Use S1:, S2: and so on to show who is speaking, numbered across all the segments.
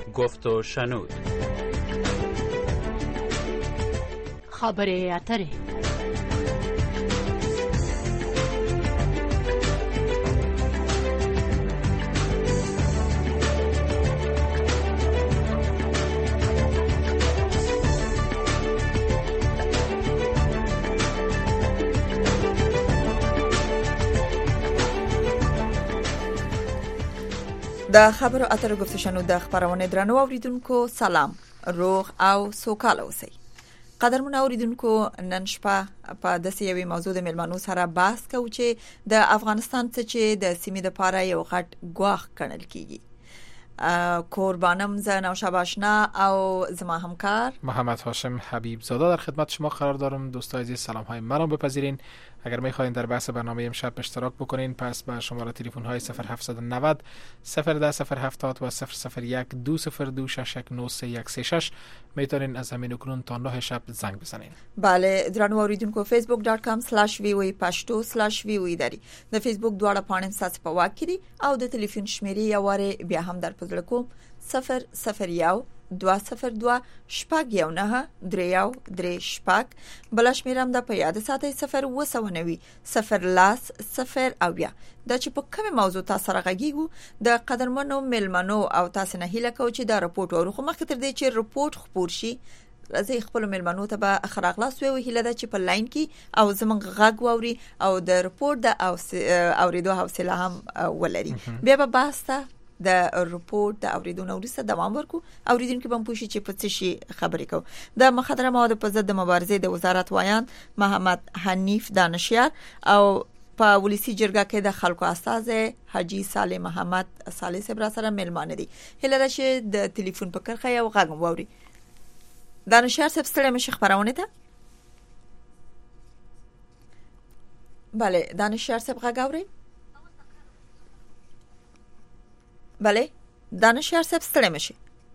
S1: گفت و شنود.
S2: خبر اتره.
S3: د خبرو اترو گفت شنو د خبرونه درنو اوریدونکو سلام، روغ او سوکاله اوسئ. قدرمن اوریدونکو، نن شپه په داسې یوې موضوع د ملمنو سره بحث کوو چې د افغانستان څخه چې د سیمې لپاره یو غټ ګواښ ګڼل کیږي. قربانم زن او شباشنا او زما همکار
S4: محمد هاشم حبیب زاده در خدمت شما قرار دارم. دوستان عزیز، سلام های مرا بپذیرین. اگر می‌خواید در بحث برنامه امشب اشتراک بکنین، پس به شماره تلفن های 0790 010 070 و 001 202 619 میتونین از همین اکنون تا 9 شب زنگ بزنین.
S3: بله، درنو اوریدونکو facebook.com/voe/voe داری. د فیسبوک دواړه پاڼې ساس په واک کړي او د تلیفون شمیرې یواره بیا هم در پزړه کوم 001 202 شپږ یو نه دریو درې شپږ. بل شمیرم د په یاد ساتي 090 0 0 او بیا د چې په کومه موضوع تاسو سره غږیږو د قدرمنو ملمنو او تاسو نه هیله کوم چې دا رپورت ورخه مخکې تر دې چې رپورت خپور شي راځي خپل ملمنو ته به اخراغلاس وي هیله ده چې په لاین کې او زمونږ غږ ووري او د رپورت د اوریدو حوصله هم ولري. بیا به باسته د رپورت د اوریدونکو وروسته دوام ورکو. اوریدونکو به پوښي چې په څه شي خبرې کو. د مخدره موادو په ضد د مبارزې د وزارت وایان محمد حنیف دانشیار او په ولسی جرګه کې د خلکو استاد حاجی صالح محمد صالح صبر سره ملمانه دي. هله راشه د ټلیفون په کرخه یو غږ ووري. دانشیار صاحب ستړي مشه خبرونه ته. بله، دانشیار صاحب غږ اوري. بله، دانشیار صاحب ستړي مشه.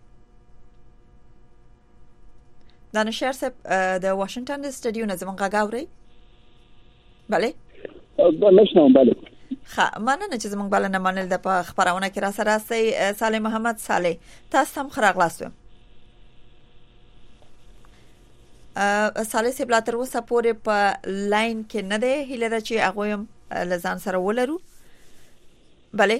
S3: دانشیار صاحب د واشنگټن د سټډیو نه زمونږ غږ اوري. بله
S5: نشم. بله
S3: مننه چې زمونږ بلنه منل د په خبرونه کې را سره راستي. صالح محمد صالح، تاسو هم خراغلاستو. صالح صاحب لا تر اوسه پورې په لاین کې نه دی. هیله ده چې هغه هم لزان سره ولرو. بله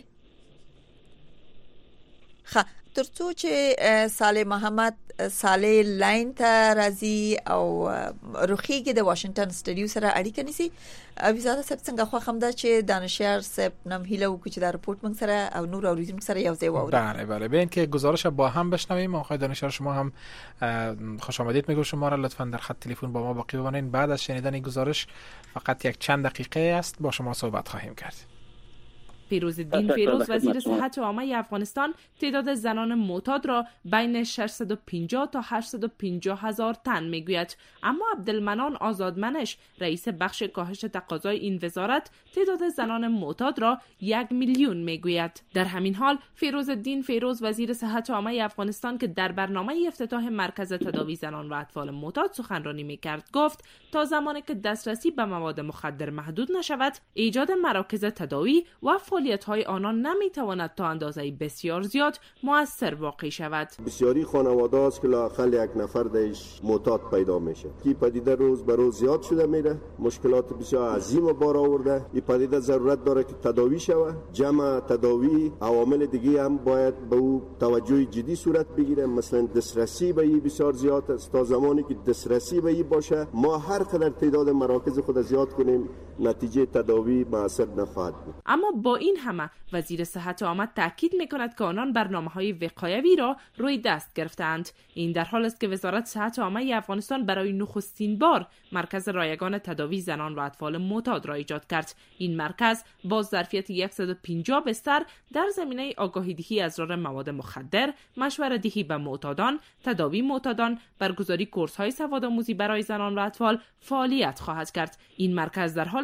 S3: ترڅو چې صالح محمد صالح لاین ته راځي او روخیږي د واشنگټن سټډیو سره اړیکه نیسي. وزارت صاحب څنګه خو هم دا چې دانشیار صاحب نم هیله وکړي چې دا رپورت موږ سره او نور اوریدونکو سره یو ځای واوري.
S4: بله به اینکه گزارش با هم بشنویم. آقای دانشیار شما هم خوش آمدید میگم شما را. لطفاً در خط تلفن با ما باقی بمانید. بعد از شنیدن این گزارش فقط یک چند دقیقه است با شما صحبت خواهیم کرد.
S6: فیروزالدین فیروز وزیر صحت عامه افغانستان تعداد زنان معتاد را بین 650 تا 850 هزار تن میگوید، اما عبدالمنان آزادمنش رئیس بخش کاهش تقاضای این وزارت تعداد زنان معتاد را 1 میلیون میگوید. در همین حال فیروزالدین فیروز وزیر صحت عامه افغانستان که در برنامه افتتاح مرکز تداوی زنان و اطفال معتاد سخنرانی میکرد گفت تا زمانی که دسترسی به مواد مخدر محدود نشود ایجاد مراکز تداوی و فعالیت‌های آنان نمی‌تواند تا اندازه بسیار زیاد مؤثر واقع شود.
S7: بسیاری خانواده است که لااقل یک نفر درش معتاد پیدا میشه. این پدیده روز به روز زیاد شده میره. مشکلات بسیار عظیم بار آورده. این پدیده ضرورت داره که تداوی شود. جمع تداوی عوامل دیگه هم باید به او توجه جدی صورت بگیره. مثلا دسترسی به این بسیار زیاد است. تا زمانی که دسترسی به این باشه ما هر قدر تعداد مراکز خود زیاد کنیم نتیجه تداوی مؤثر نخواهد بود.
S6: اما با این همه وزیر صحت عامه تاکید میکند که آنان برنامه‌های وقایوی را روی دست گرفتند. این در حالی است که وزارت صحت عامه افغانستان برای نخستین بار مرکز رایگان تداوی زنان و اطفال معتاد را ایجاد کرد. این مرکز با ظرفیت 150 بستر در زمینه آگاهی‌دهی از ضرر مواد مخدر، مشوره‌دهی به معتادان، تداوی معتادان، برگزاری کورس‌های سوادآموزی برای زنان و اطفال فعالیت خواهد کرد. این مرکز در حال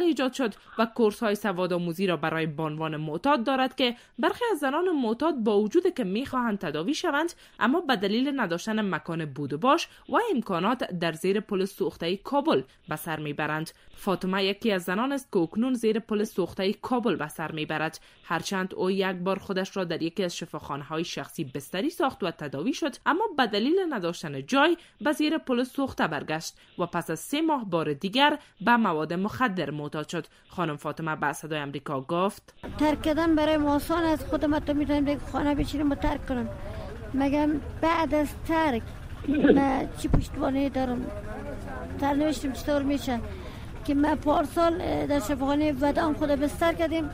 S6: سال ایجاد شد و کورس‌های سوادآموزی را برای بانوان معتاد دارد که برخی از زنان معتاد با وجود که می‌خواهند تداوی شوند اما به دلیل نداشتن مکان بود و باش و امکانات در زیر پل سوخته کابل به سر میبرند. فاطمه یکی از زنان است که اکنون زیر پل سوخته کابل به سر میبرد. هرچند او یک بار خودش را در یکی از شفاخانه‌های شخصی بستری ساخت و تداوی شد اما به دلیل نداشتن جای به زیر پل سوخته برگشت و پس از 3 ماه بار دیگر به مواد مخدر معتاد شد. خانم فاطمه به صدای آمریکا گفت
S1: ترک کردن برای ما آسان است. خودم تو میتونم یک خانه بچینم و ترک کنم، مگم بعد از ترک من چی پشتوانه دارم؟ سرنوشتم چطور میشه که من پارسال در شفاخانه ودان خود بستر کردیم،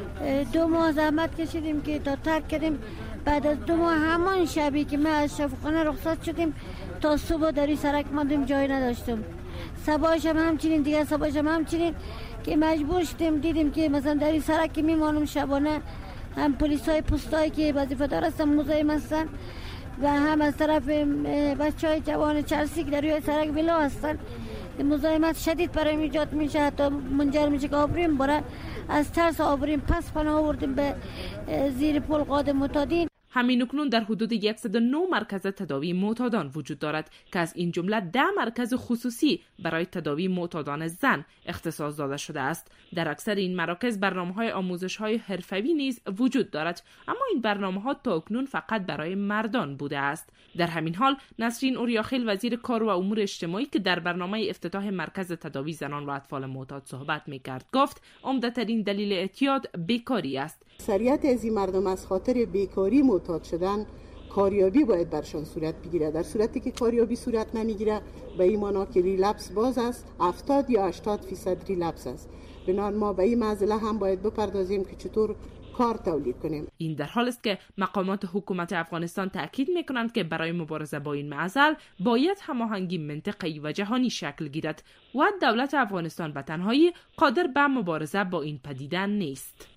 S1: 2 ماه زحمت کشیدیم که تا ترک کردیم. بعد از 2 ماه همان شبی که من از شفاخانه رخصت شدیم تا صبح در این سرک ماندیم، جای نداشتم. صباحش هم همچنین دیگه، صباحش هم همچنین که مجبور شدیم دیدیم که مثلا در این سرک که میمانم شبانه هم پلیسای پستایی که وظیفه دار هستن مزاحم هستن و هم از طرف بچهای جوان چرسی که در روی سرک ویلا هستن. مزاحمت شدید برای ایجاد میشه، حتی منجر میشه که آبرویم بره. از ترس آبرویم پس پناه آوردیم به زیر پل قاد معتادین.
S6: همین اکنون در حدود 109 مرکز تداوی معتادان وجود دارد که از این جمله 10 مرکز خصوصی برای تداوی معتادان زن اختصاص داده شده است. در اکثر این مراکز برنامه‌های آموزش‌های حرفه‌ای نیز وجود دارد، اما این برنامه‌ها تا اکنون فقط برای مردان بوده است. در همین حال نسرین اوریاخیل وزیر کار و امور اجتماعی که در برنامه افتتاح مرکز تداوی زنان و اطفال معتاد صحبت می‌کرد گفت عمده‌ترین دلیل اعتیاد بیکاری است.
S8: اکثریت از این مردم از خاطر بیکاری معتاد شدن کاریابی باید برشان صورت بگیره. در صورتی که کاریابی صورت نمیگیره به این معنا که ریلپس باز است، 70 یا 80% ریلپس است. بنابراین ما به این مسئله هم باید بپردازیم که چطور کار تولید کنیم.
S6: این در حال است که مقامات حکومت افغانستان تاکید میکنند که برای مبارزه با این معضل باید هماهنگی منطقه‌ای و جهانی شکل گیرد و دولت افغانستان به تنهایی قادر به مبارزه با این پدیده نیست.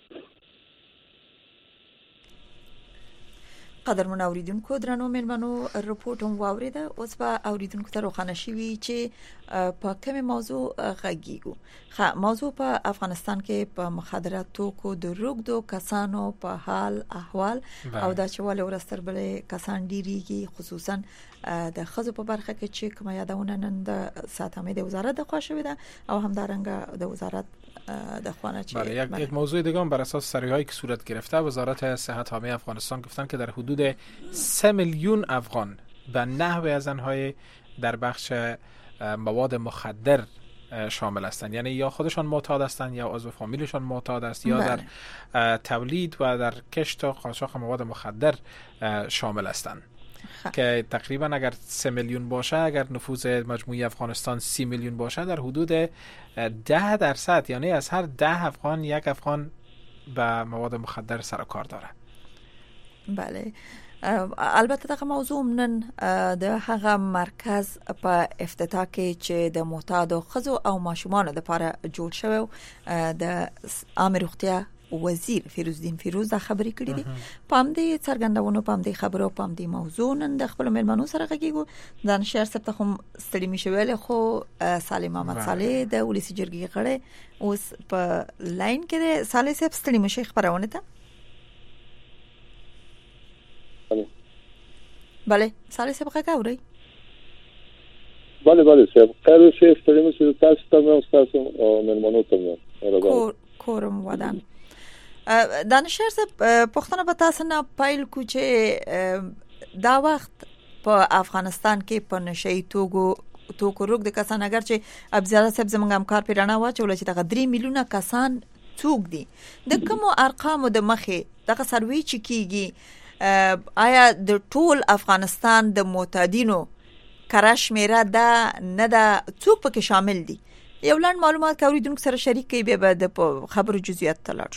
S3: قدرمن اوریدونکو درنو مېلمنو رپورټ هم واوریده. اوس به اوریدونکو ته روښانه شوي چې په کومه موضوع غږیږو. موضوع په افغانستان کې په مخدرات توکو د روږدو کسانو په حال احوال او د چوال ورستر بل کسان ډیریږي، خصوصا د خزو په برخه کې چې کومه یادونه نن د ساتمه د وزارت د خوا شوې ده او همدارنګه د وزارت د خوانه چې
S4: یک موضوع دیگه هم بر اساس سریعی که صورت گرفته، وزارت صحت عامه افغانستان گفتن که در حدود 3 میلیون افغان به نحو از آنهای در بخش مواد مخدر شامل هستند، یعنی یا خودشان معتاد هستند یا عضو فامیلشان معتاد است یا در تولید و در کشت و قاچاق مواد مخدر شامل هستند که تقریبا اگر 3 میلیون باشه، اگر نفوذ مجموعی افغانستان 30 میلیون باشه، در حدود 10%، یعنی از هر 10 افغان یک افغان به مواد مخدر سر و کار داره.
S3: بله، البته دغه موضوع نن د هغه مرکز په افتتاح کې چې د معتادو خزو او ماشومان لپاره جوړ شوی د عامه روغتیا وزیر فیروزدین فیروز دا خبرې کړې دي. پام دې څرګندونو، پام دې خبرو، پام دې موضوع نن د خپل مېلمنو سره غږیږو. د نشر سپته هم ستړي مشي ویل خو سالم محمد صالح د ولسی جرګې غړي اوس په لاین کې د صالح صاحب ستړي مشي خبرونه ته. بله صالح صاحب غږاوري.
S5: بله صاحب قرار شي ستړي مشي تاسو ته مې تاسو مېلمنو ته
S3: کورم ودان. دانشور صاحب پښتنه به تاسو نه پایل کو چې دا وخت په افغانستان کې په نشئی توکو روغ د کسان اگر چې ابزیاده صاحب زمونږ همکار پیرانه واچول چې دغه 3 میلیونه کسان څوک دي د کوم ارقام د مخه دغه سروي چې کیږي، آیا د ټول افغانستان د معتادینو کرش میرا دا نه دا څوک پکې شامل دي؟ یو لاند معلومات کوریدونکو سره شریک کی به بعد خبر جزئیات تلاش.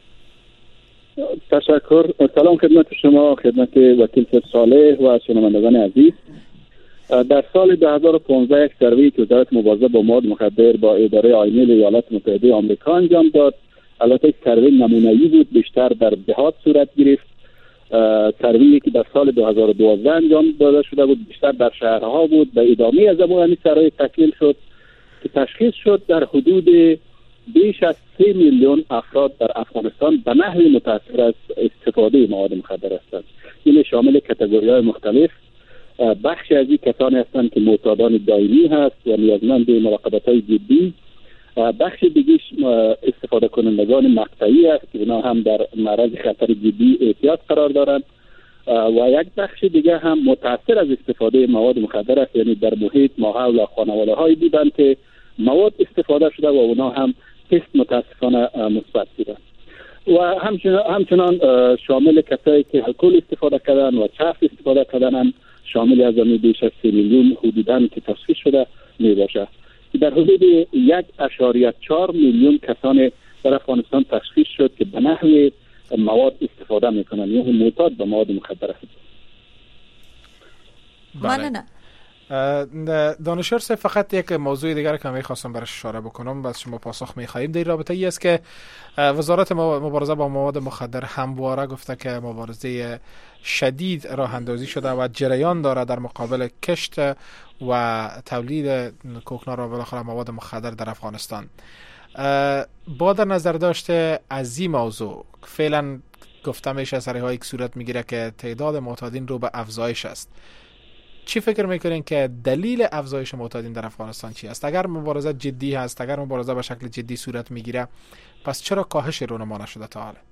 S5: تشکر. سلام خدمت شما، خدمت وکیل صالح و شنوندگان عزیز. در سال 2015 یک سروی که وزارت مبارزه با مواد مخدر با اداره آینه ایالات متحده آمریکا انجام داد. البته یک سروی نمونه‌ای بود، بیشتر در دهات صورت گرفت. سروی که در سال 2012 انجام داده شده بود بیشتر در شهرها بود. به ادامه از همین سروی تکمیل شد که تشخیص شد در حدود بیش از 3 میلیون افراد در افغانستان به نحوی متاثر از استفاده مواد مخدر هستند. این شامل کاتگوری‌های مختلف. بخشی از این کسانی هستند که معتادان دائمی هست و نیازمند مراقبت‌های جدی. بخش دیگه استفاده کنندگان مقطعی است که اونا هم در معرض خطر جدی احتیاط قرار دارند و یک بخش دیگه هم متاثر از استفاده مواد مخدر است، یعنی در محیط ماحول خانواده‌هایی بودند که مواد استفاده شده و اونا هم تست متاسفانه مثبت بودند و همچنان شامل کسایی که الکل استفاده کردن و چرس استفاده کردن شامل از بیش از 3 میلیون حدوداً که تشخیص شده می باشه. در حدود 1.4 میلیون کسان در افغانستان تشخیص شد که به نحو مواد استفاده میکنن، یعنی معتاد به مواد مخدر است.
S3: ممنونم.
S4: دانشور صاحب، فقط یک موضوع دیگر که می‌خواستم برش اشاره بکنم بس شما پاسخ می‌خواهیم در رابطه ای است که وزارت مبارزه با مواد مخدر همواره گفته که مبارزه شدید راه اندازی شده و جریان داره در مقابل کشت و تولید کوکنار و بالاخره مواد مخدر در افغانستان. با در نظر داشته از این موضوع فعلا گفته میشه سری‌های صورت میگیره که تعداد معتادین رو به افزایش است. چی فکر میکنین که دلیل افزایش معتادین در افغانستان چی است؟ اگر مبارزه جدی هست، اگر مبارزه به شکل جدی صورت میگیره، پس چرا کاهش رونما نشده تا حالا؟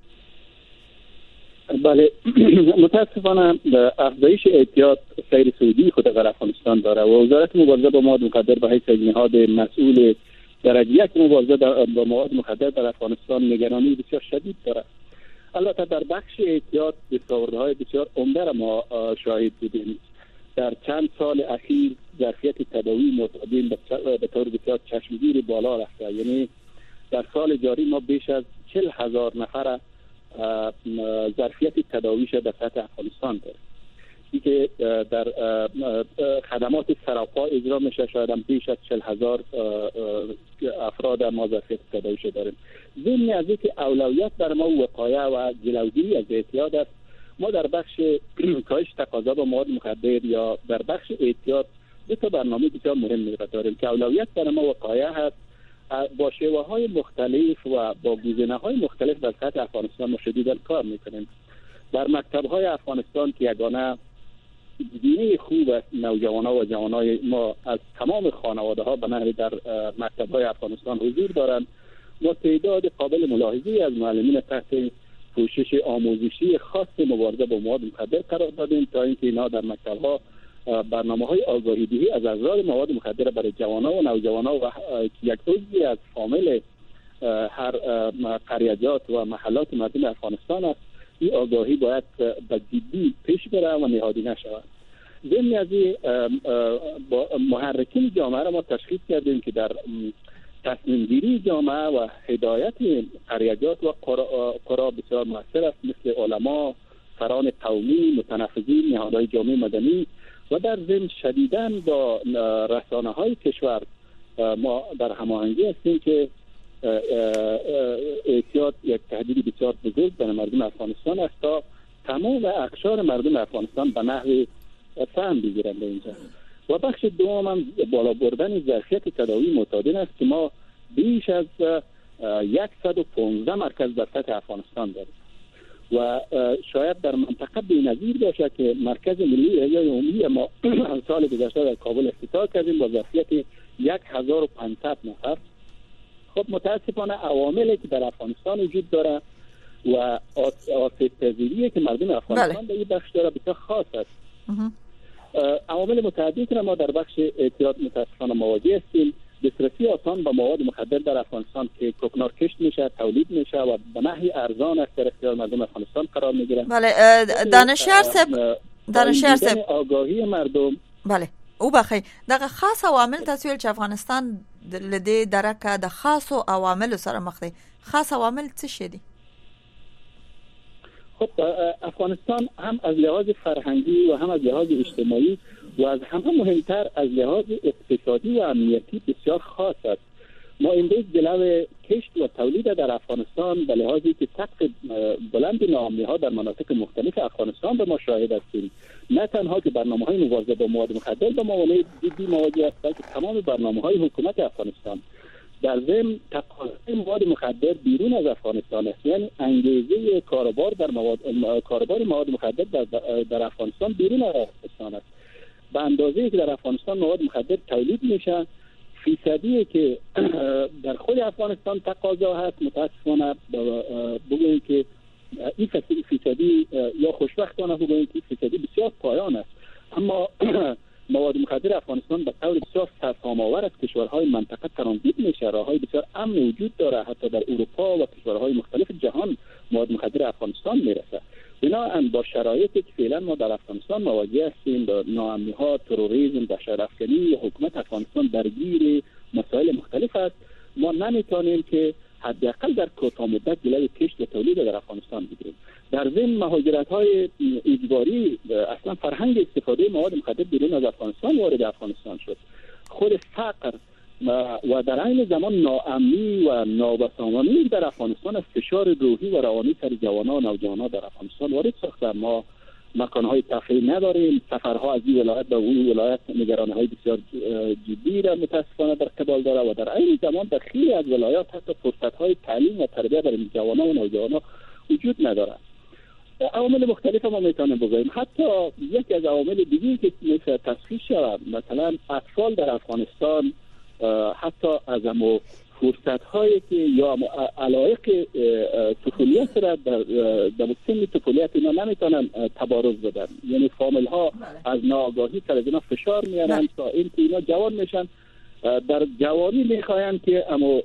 S5: بله، متاسفانه افزایش اعتیاد سیر سعودی خود در افغانستان داره و وزارت مبارزه با مواد مخدر به حیث نهاد مسئول درجه یک مبارزه با مواد مخدر در افغانستان نگرانی بسیار شدید داره. البته در بخش اعتیاد دستاوردهای بسیار عمده را ما شاهد بودیم. در چند سال اخیر ظرفیت تداوی معتادین به طور بسیار چشمگیر بالا رفته، یعنی در سال جاری ما بیش از 40,000 نفر ظرفیت تداویش در سطح افغانستان داره. این که در خدمات سراپا اجرا میشه، شاید هم بیش از 40,000 افراد ما ظرفیت تداویش داریم. ضمن از اینکه اولویت در ما وقایه و جلوگیری از اعتیاد است، ما در بخش کاهش تقاضا به مواد مخدر یا در بخش اعتیاد دو تا برنامه بسیار مهم داریم که اولویت در ما وقایه هست. با شیوه های مختلف و با گزینه های مختلف در سطح افغانستان ما شدیداً کار میکنیم. در مکتب های افغانستان که یگانه گزینه خوب است، نوجوانان و جوانای ما از تمام خانواده ها به نحوی در مکتب های افغانستان حضور دارند. ما تعداد قابل ملاحظه‌ای از معلمین تحت کوشش آموزشی خاص مبارزه با مواد مخدر قرار دادیم تا اینکه اینا در مکتب‌ها برنامه‌های آگاهی‌دهی از اضرار مواد مخدر برای جوانان و نوجوانان و یک عضوی از فامیل هر قریجات و محلات مردم افغانستان است. این آگاهی باید به جدی پیش بره و نهادی نشود. ضمن از با محرکین جامعه را ما تشخیص کردیم که در تصمیم گیری جامعه و هدایت قریجات و قرا بسیار مؤثر است، مثل علما، سران قومی، متنفذین، نهادهای جامعه مدنی و در ضمن شدیداً با رسانه‌های کشور ما در هماهنگی هستیم که اعتیاد یک تهدید بسیار بزرگ برای مردم افغانستان است تا تمام اقشار مردم افغانستان به نحو فهم بگیرند به اینجا. و بخش دوم هم بالا بردن ظرفیت تداوی معتادین است که ما بیش از 115 مرکز در سطح افغانستان داریم و شاید در منطقه بی‌نظیر باشه که مرکز ملی احیای عمومی ما سال گذشته در کابل افتتاح کردیم با ظرفیت 1500 نفر. خب متاسفانه عواملی که در افغانستان وجود داره و آسیب پذیری که مردم افغانستان به این بخش داره بسیار خاص است. عوامل متعددی ما در بخش اعتیاد متاسفانه مواجه هستیم. دسترسی آسان به مواد مخدر در افغانستان که کوکنار کشت میشه، تولید میشه و به نحوی ارزان است در اختیار مردم افغانستان قرار میگیره.
S3: بله، دانشیار صاحب
S5: آگاهی مردم.
S3: بله، او بخی دغه خاص عوامل تاسو چې افغانستان لدې درکه د خاصو عوامل سره مخ دی. خاص عوامل څه شي دي؟
S5: خب افغانستان هم از لحاظ فرهنگی و هم از لحاظ اجتماعی و از همه مهمتر از لحاظ اقتصادی و امنیتی بسیار خاص است. ما امروز جلو کشت و تولید در افغانستان به لحاظی که سقف بلند ناامنی‌ها در مناطق مختلف افغانستان به ما شاهد هستیم. نه تنها که برنامه‌های مبارزه با مواد مخدر به موانع جدی مواجه است، بلکه تمام برنامه‌های حکومت افغانستان در ضمن تقاضای مواد مخدر بیرون از افغانستان است. یعنی انگیزه کاربار مواد مخدر در افغانستان بیرون از افغانستان است. به اندازه‌ای که در افغانستان مواد مخدر تولید میشه، فیصدی که در خود افغانستان تقاضا هست متاسفانه بگوییم که این فیصدی یا خوشبختانه بگوییم که فیصدی بسیار پایان است. اما مواد مخدر افغانستان به طور بسیار سرسام‌آور از کشورهای منطقه ترانزیت میشه. راههای بسیار امن وجود داره، حتی در اروپا و کشورهای مختلف جهان مواد مخدر افغانستان میرسه. بنابراین با شرایطی که فعلا ما در افغانستان مواجه هستیم، با ناامنی‌ها، تروریسم، دهشت‌افکنی، حکومت افغانستان درگیر مسائل مختلف است، ما نمیتونیم که حداقل در کوتاه مدت جلوی کشت و تولید در افغانستان بگیریم. در ضمن مهاجرت‌های اجباری، اصلا فرهنگ استفاده مواد مخدر بیرون از افغانستان وارد افغانستان شد. خود فقر و در عین زمان ناامنی و نابسامانی در افغانستان از فشار روحی و روانی سر جوانان و نوجوانان در افغانستان وارد ساخته. ما مکان‌های تفریح نداریم، سفرها از این ولایت به اون ولایت نگرانی‌های بسیار جدی را متاسفانه در قبال داره و در عین زمان در خیلی از ولایات حتی فرصت‌های تعلیم و تربیت برای جوانان و نوجوانان وجود نداره. عوامل مختلف ما میتونیم بگوییم. حتی یکی از عوامل دیگری که مثل تصفیه شود، مثلا اطفال در افغانستان حتی از امو فرصت‌هایی که یا علایق طفولیت را در سن طفولیت اینا نمیتونن تبارز بدن. یعنی فامیل‌ها از ناآگاهی سر از اینا فشار میارن تا اینکه اینا جوان میشن، در جوانی میخواین که امو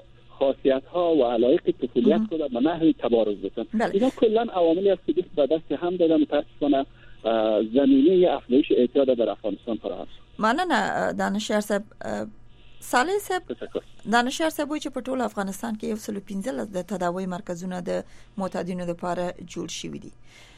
S5: خاصیت‌ها و علایق طفولیت رو به نحوی تبارز بدن. اینا کلا عواملی است که به دست هم دادن متاسفانه زمینه افزایش اعتیاد در افغانستان فراهم.
S3: مننه دانشیار صاحب. صالح صاحب، دانشیار صاحب وایي چې په ټول افغانستان کې 115 د تداوی مرکزونه د معتادینو لپاره جوړ شوي دي.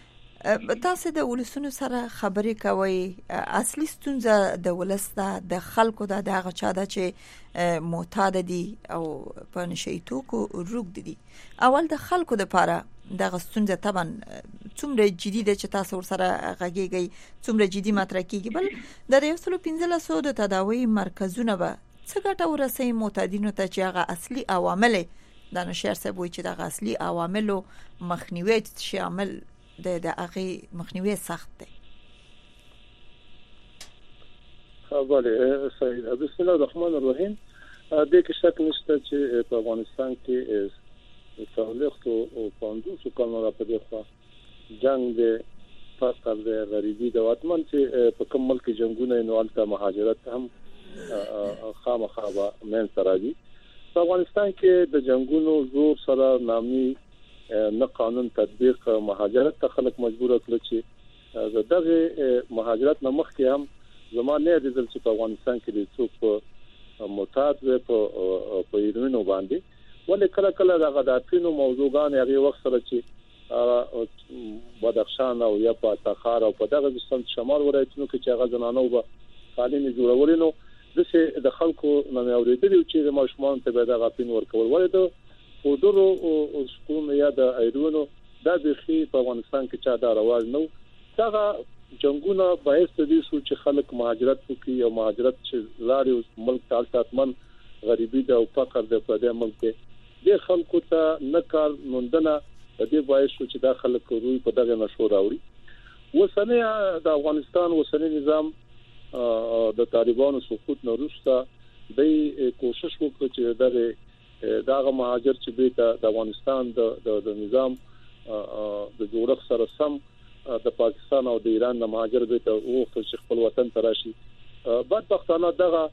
S3: تاسو د ولسونو سره خبرې کوي، اصلي ستونزه د ولسته د خلکو د هغه چا ده چې معتاد دي او په نشي توکو روږدي دي. اول د خلکو لپاره دغه ستونزه طبعا څومره جدي ده چې تاسو سره غږیږي، څومره جدي مطرح کیږي. بل د 115 د تداوی مرکزونه به څه ګټه ورسوي معتادینو ته چې هغه اصلي عوامل دانشیار صاحب وایي چې دغه اصلي عواملو مخنیوي شامل د هغه مخنیوي سخت دی.
S9: بله صحیح. بسم الله الرحمن الرحیم. د کې شک نشته چې په افغانستان کې سالخت او 500 کلونو راپدې خو جنگ د فقر د غریبي د وطن چې په کوم ملک جنگونه نو الته مهاجرت هم خامخا من سره دي. په افغانستان کې د جنگونو زور سره نامي نه قانون تطبیق مهاجرت ته خلک مجبور کړل چې دغه مهاجرت نه مخکې هم زمانه د دل چې په افغانستان کې د څوک معتاد په ایرونو باندې ولې کله دغه داتینو موضوعګان هغه وخت سره چې بدخشان او یا په تخار او په دغه سمت شمال ولایتونو کې چې هغه زنانو به تعلیم جوړول نو د خلکو نه اوریدل چې د ماشومان ته به دغه پین ورکول ولې د خودرو او سکون یا د ایرونو د بخي په افغانستان کې چا دا رواج نو دغه جنگونه باعث دي چې خلک مهاجرت وکړي او مهاجرت چې لاري ملک تاساتمن غریبي د او فقر د په دې ملک د خلکو ته نه کار موندنه د دې باعث چې د خلکو روی په دغه نشو راوړي. وسنه د افغانستان وسنه نظام د طالبانو سقوط نه وروسته د کوشش وکړ چې دغه مهاجر چې به د افغانستان د نظام د جوړښت سره سم د پاکستان او د ایران د مهاجر به ته او خپل وطن ته راشي. بدبختانه دغه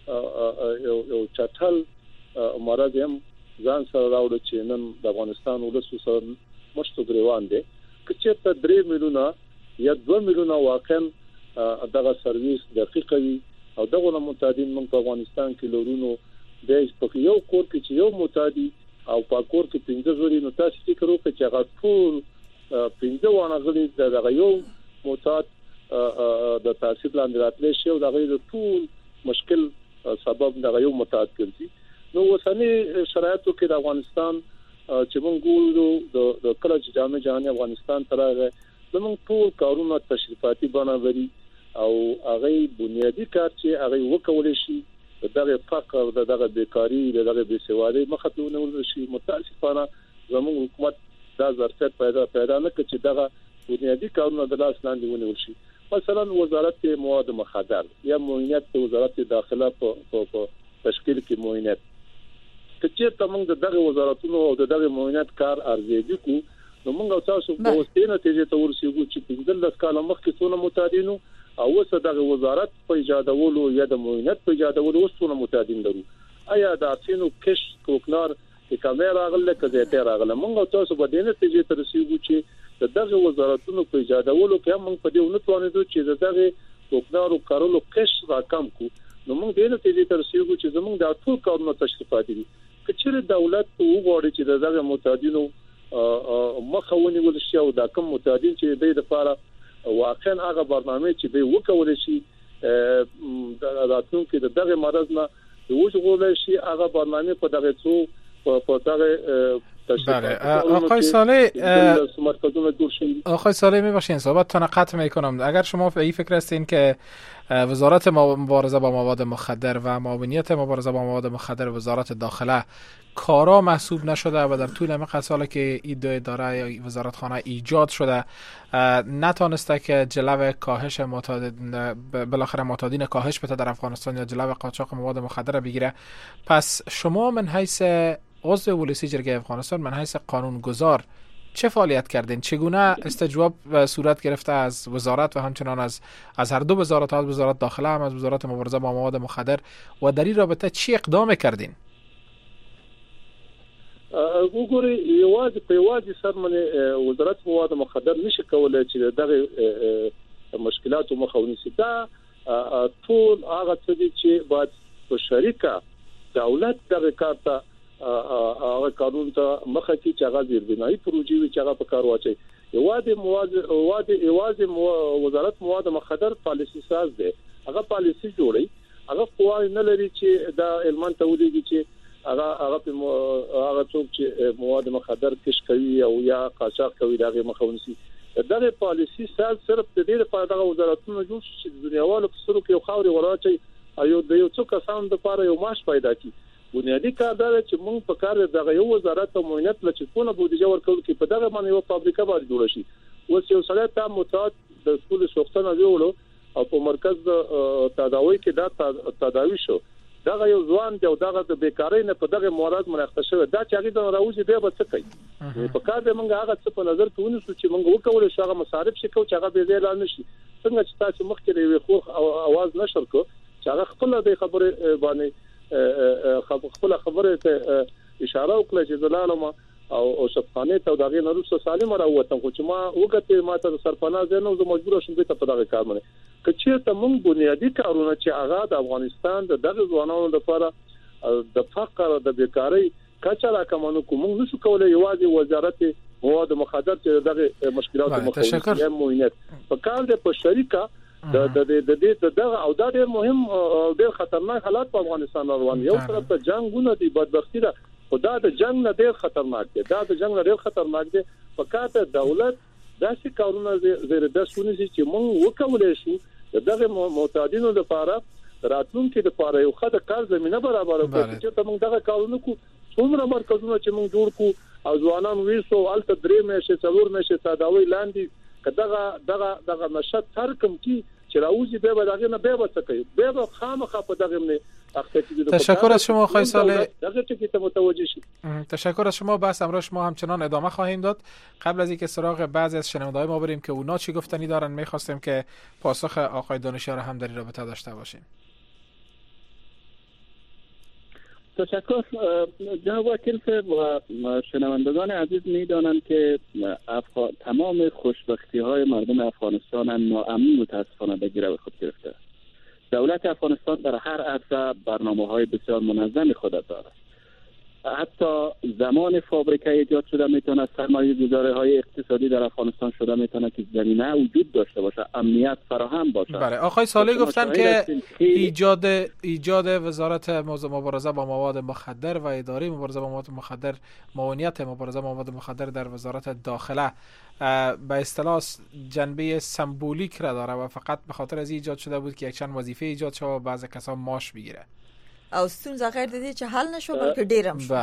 S9: یو چټل مرض هم ځان سره راوړي چې نن د افغانستان ولسو سره مشتو غریوان دي چې ته 3 میلیونه یا 2 میلیونه واقعا دغه سرویس دقیقه وي او دغه معتادین موږ په افغانستان کې لورونو د په یو کور کې چې یو معتادی او په کور کې 15 غړي نو تاسو فکر وکړئ چې هغه ټول 15 ونه غړي دغه یو معتاد د تاثیر لاندې راتلی شي او دغه ټول مشکل سبب دغه یو معتاد ګرځي. نو وسنی شرایطو کې د افغانستان چې موږ ګورو د کله چې جامع جهان افغانستان ترغه زموږ ټول کارونه تشریفاتي بڼه لري او هغه بنیادی کار چې هغه وکول شي دغه فقر دغه بیکاری دغه بیسوادي مخاطبونه ورشي. متاسفانه زموږ حکومت دا ظرفیت پیدا نه کړي چې دغه بنیادی کارونه د لاس لاندې ونیول شي. مثلا وزارت مواد مخدر یا معاونیت وزارت داخله په تشکیل کې معاونیت چې تمنګ دغه وزارتونو او دغه معاونیت کار ارزیدي کو نو موږ تاسو په وسته نتیجه ته ورسیږو چې 15 کال مخکې څونه متعدینو او وسه دغه وزارت په ایجادولو یا د معاونیت په ایجادولو څونه متعدین لرو. آیا د اسینو کش کوکنار د کیمرا غل کزه ته راغله موږ تاسو په دې نتیجه ته رسیږو چې دغه وزارتونو په ایجادولو کې موږ په دې ونتوانېدو چې دغه کوکنارو کارولو کش راکم کو. نو موږ دې نتیجه ته رسیږو چې زموږ د ټول کارونو تشریفات دي کچره دولت وګوري چې دغه متعدینو مخاوني ول شي او د کوم متعدین چې د لپاره واقعا هغه برنامه چې به وکول شي د راتلونکو د دغه مرز نه وژغول شي هغه برنامه په دغه څو په دغه
S4: آقای صالح میباشین صحبتتون قطع میکنم. اگر شما به این فکر هستین که وزارت مبارزه با مواد مخدر و معاونیت مبارزه با مواد مخدر وزارت داخله کارا محسوب نشده و در طول مقطع سالی که این دو اداره یا وزارتخانه ایجاد شده نتونسته که جلو کاهش بالاخره معتادین کاهش بده در افغانستان یا جلو قاچاق مواد مخدر بگیره، پس شما من حیث عضو ولسی جرگه افغانستان من حیث قانونگذار چه فعالیت کردین؟ چگونه استجواب صورت گرفته از وزارت و همچنان از هر دو وزارت، از وزارت داخله هم از وزارت مبارزه با مواد مخدر، و در این رابطه چی اقدام کردین؟
S9: وګورئ یوازې سرمنه وزارت مواد مخدر نشي کولای چې دغه مشکلات مخاوني سي. دا ټول هغه څه دي چې باید په شریکه دولت دغه کار ته هغه قانون ته مخه کې چې هغه زیربنایي پروژې وي چې هغه په کار واچي. یوازې وزارت مواد مخدر پالیسي ساز دی، هغه پالیسي جوړي، هغه قواعد نه لري چې دا علمان تولیدي چې هغه څوک چې مواد مخدر کش کوي او یا قاچاق کوي دغه مخاوني سي. دغه پالیسي ساز صرف د دې لپاره دغه وزارتونو جوړ شي چې دنیاوالو په سرو کې خاوري وراچي او د یو څو کسانو لپاره یو معاش پیدا کړي. بنیادی کار دا چې موږ په کار دغه یو وزارت او معاونیت لچکونه بودیجه ورکول کې په دغه باندې یو فابریکه باندې جوړ شي. اوس یو سره ته متعد د سکول سوختنه جوړو او په مرکز تداوی کې دا تداوی شو. دغه یو ځوان دی او دغه د بیکاری نه په دغه مورد مناقشه شوه. دا چې هغه د راوځي دی به څه کوي؟ په کار د موږ هغه څه په نظر کې ونیسو چې موږ وکول شو هغه مصارف شي کو چې هغه به ځای لاندې شي. څنګه چې تاسو مخکې دی خو आवाज نشر کو چې هغه خپل د خبره باندې خپل خبره ته اشاره وکړه چې زلالما او شپانه ته دغه نورسته سالم راوته خو چې ما وګته ما ته سرپناه زنه زه مجبور شوم ته په دغه کار باندې کچې ته موږ بنیادی کارونه چې هغه د افغانستان دغه ځوانانو لپاره د فقر د بیکاری کچا راکمنو کوم نشو کولای یوازې وزارت مواد مخدر چې دغه مشکلات مخاوني معاونیت په کار د په شریکه د دغه او دا ډېر مهم او ډېر خطرناک حالات په افغانستان روان یو طرف ته جنگونه دي بدبختی ده خدا د جنگ نه ډېر خطرناک دي په کار ته دولت داسې کارونه زیر د سونی چې موږ وکولای شو دغه معتادینو لپاره راتلونکي لپاره یو خدای کار زمينه برابر کړي چې موږ دغه کارونه کو څومره مرکزونه چې موږ جوړ کو او ځوانان ویسو الته درې مېشه څلور مېشه تداوی لاندې دغه نشد تر کوم کی چې راوځي به دغه نه به وڅکي به خامخا په دغه نه
S4: تشکر از شما آقای صالح.
S3: تشکر
S4: از شما. بحث امروز شما همچنان ادامه خواهیم داد. قبل از اینکه سراغ بعضی از شنونده‌های ما بریم که اونا چی گفتنی دارن می‌خواستیم که پاسخ آقای دانشیار هم در این رابطه داشته باشیم.
S5: تشکر جناب وکیل صاحب و شنوندگان عزیز می‌دانند که تمام خوشبختی‌های مردم افغانستان ناامنی متأسفانه به گرو خود گرفته. دولت افغانستان در هر عرصه برنامه‌های بسیار منظم خود دارد. حتی زمان فابریکه ایجاد شده میتونه سرمایه‌گذاری‌های اقتصادی در افغانستان شده میتونه که زمینه وجود داشته باشه، امنیت فراهم باشه.
S4: بله آقای صالح گفتن که ایجاد وزارت مبارزه با مواد مخدر و اداره مبارزه با مواد مخدر، معاونیت مبارزه با مواد مخدر در وزارت داخله به اصطلاح جنبه سمبولیک را داره و فقط به خاطر از ایجاد شده بود که یک چند وظیفه ایجاد شده و بعضی کسا معاش بگیره.
S3: او ستونزه غیر دیدی چې حل نشو بلکې ډیرم شو.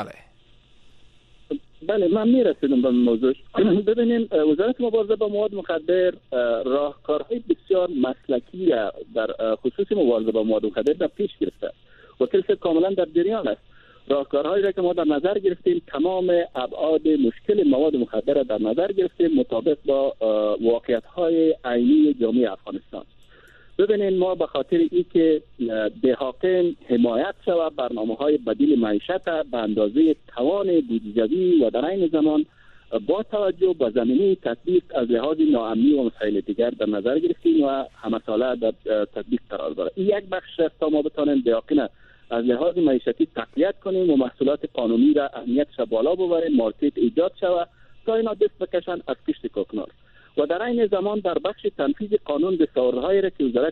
S5: بله من میرسیدم به موضوع. ببینیم وزارت مبارزه با مواد مخدر راهکارهای بسیار مسلکی در خصوص مبارزه با مواد مخدر در پیش گرفته و کلس کاملا در جریان است. راهکارهایی را که ما در نظر گرفتیم تمام ابعاد مشکل مواد مخدر را در نظر گرفتیم مطابق با واقعیت‌های عینی جامعه افغانستان. ببینید ما به خاطر اینکه به حاکم حمایت شود برنامه‌های بدیل معیشت به اندازه توان بودجه‌ای و در عین زمان با توجه به زمینه تطبیق از لحاظ ناامنی و مسائل دیگر در نظر گرفتیم و همه ساله در تطبیق قرار داره. این یک بخش است تا ما بتوانیم به حاکم از لحاظ معیشتی تقویت کنیم و محصولات قانونی را اهمیتش بالا ببریم، مارکت ایجاد شود تا اینا دست بکشن از کشت کوکنار. و در این زمان در بخش تنفیذ قانون دستاوردهایی را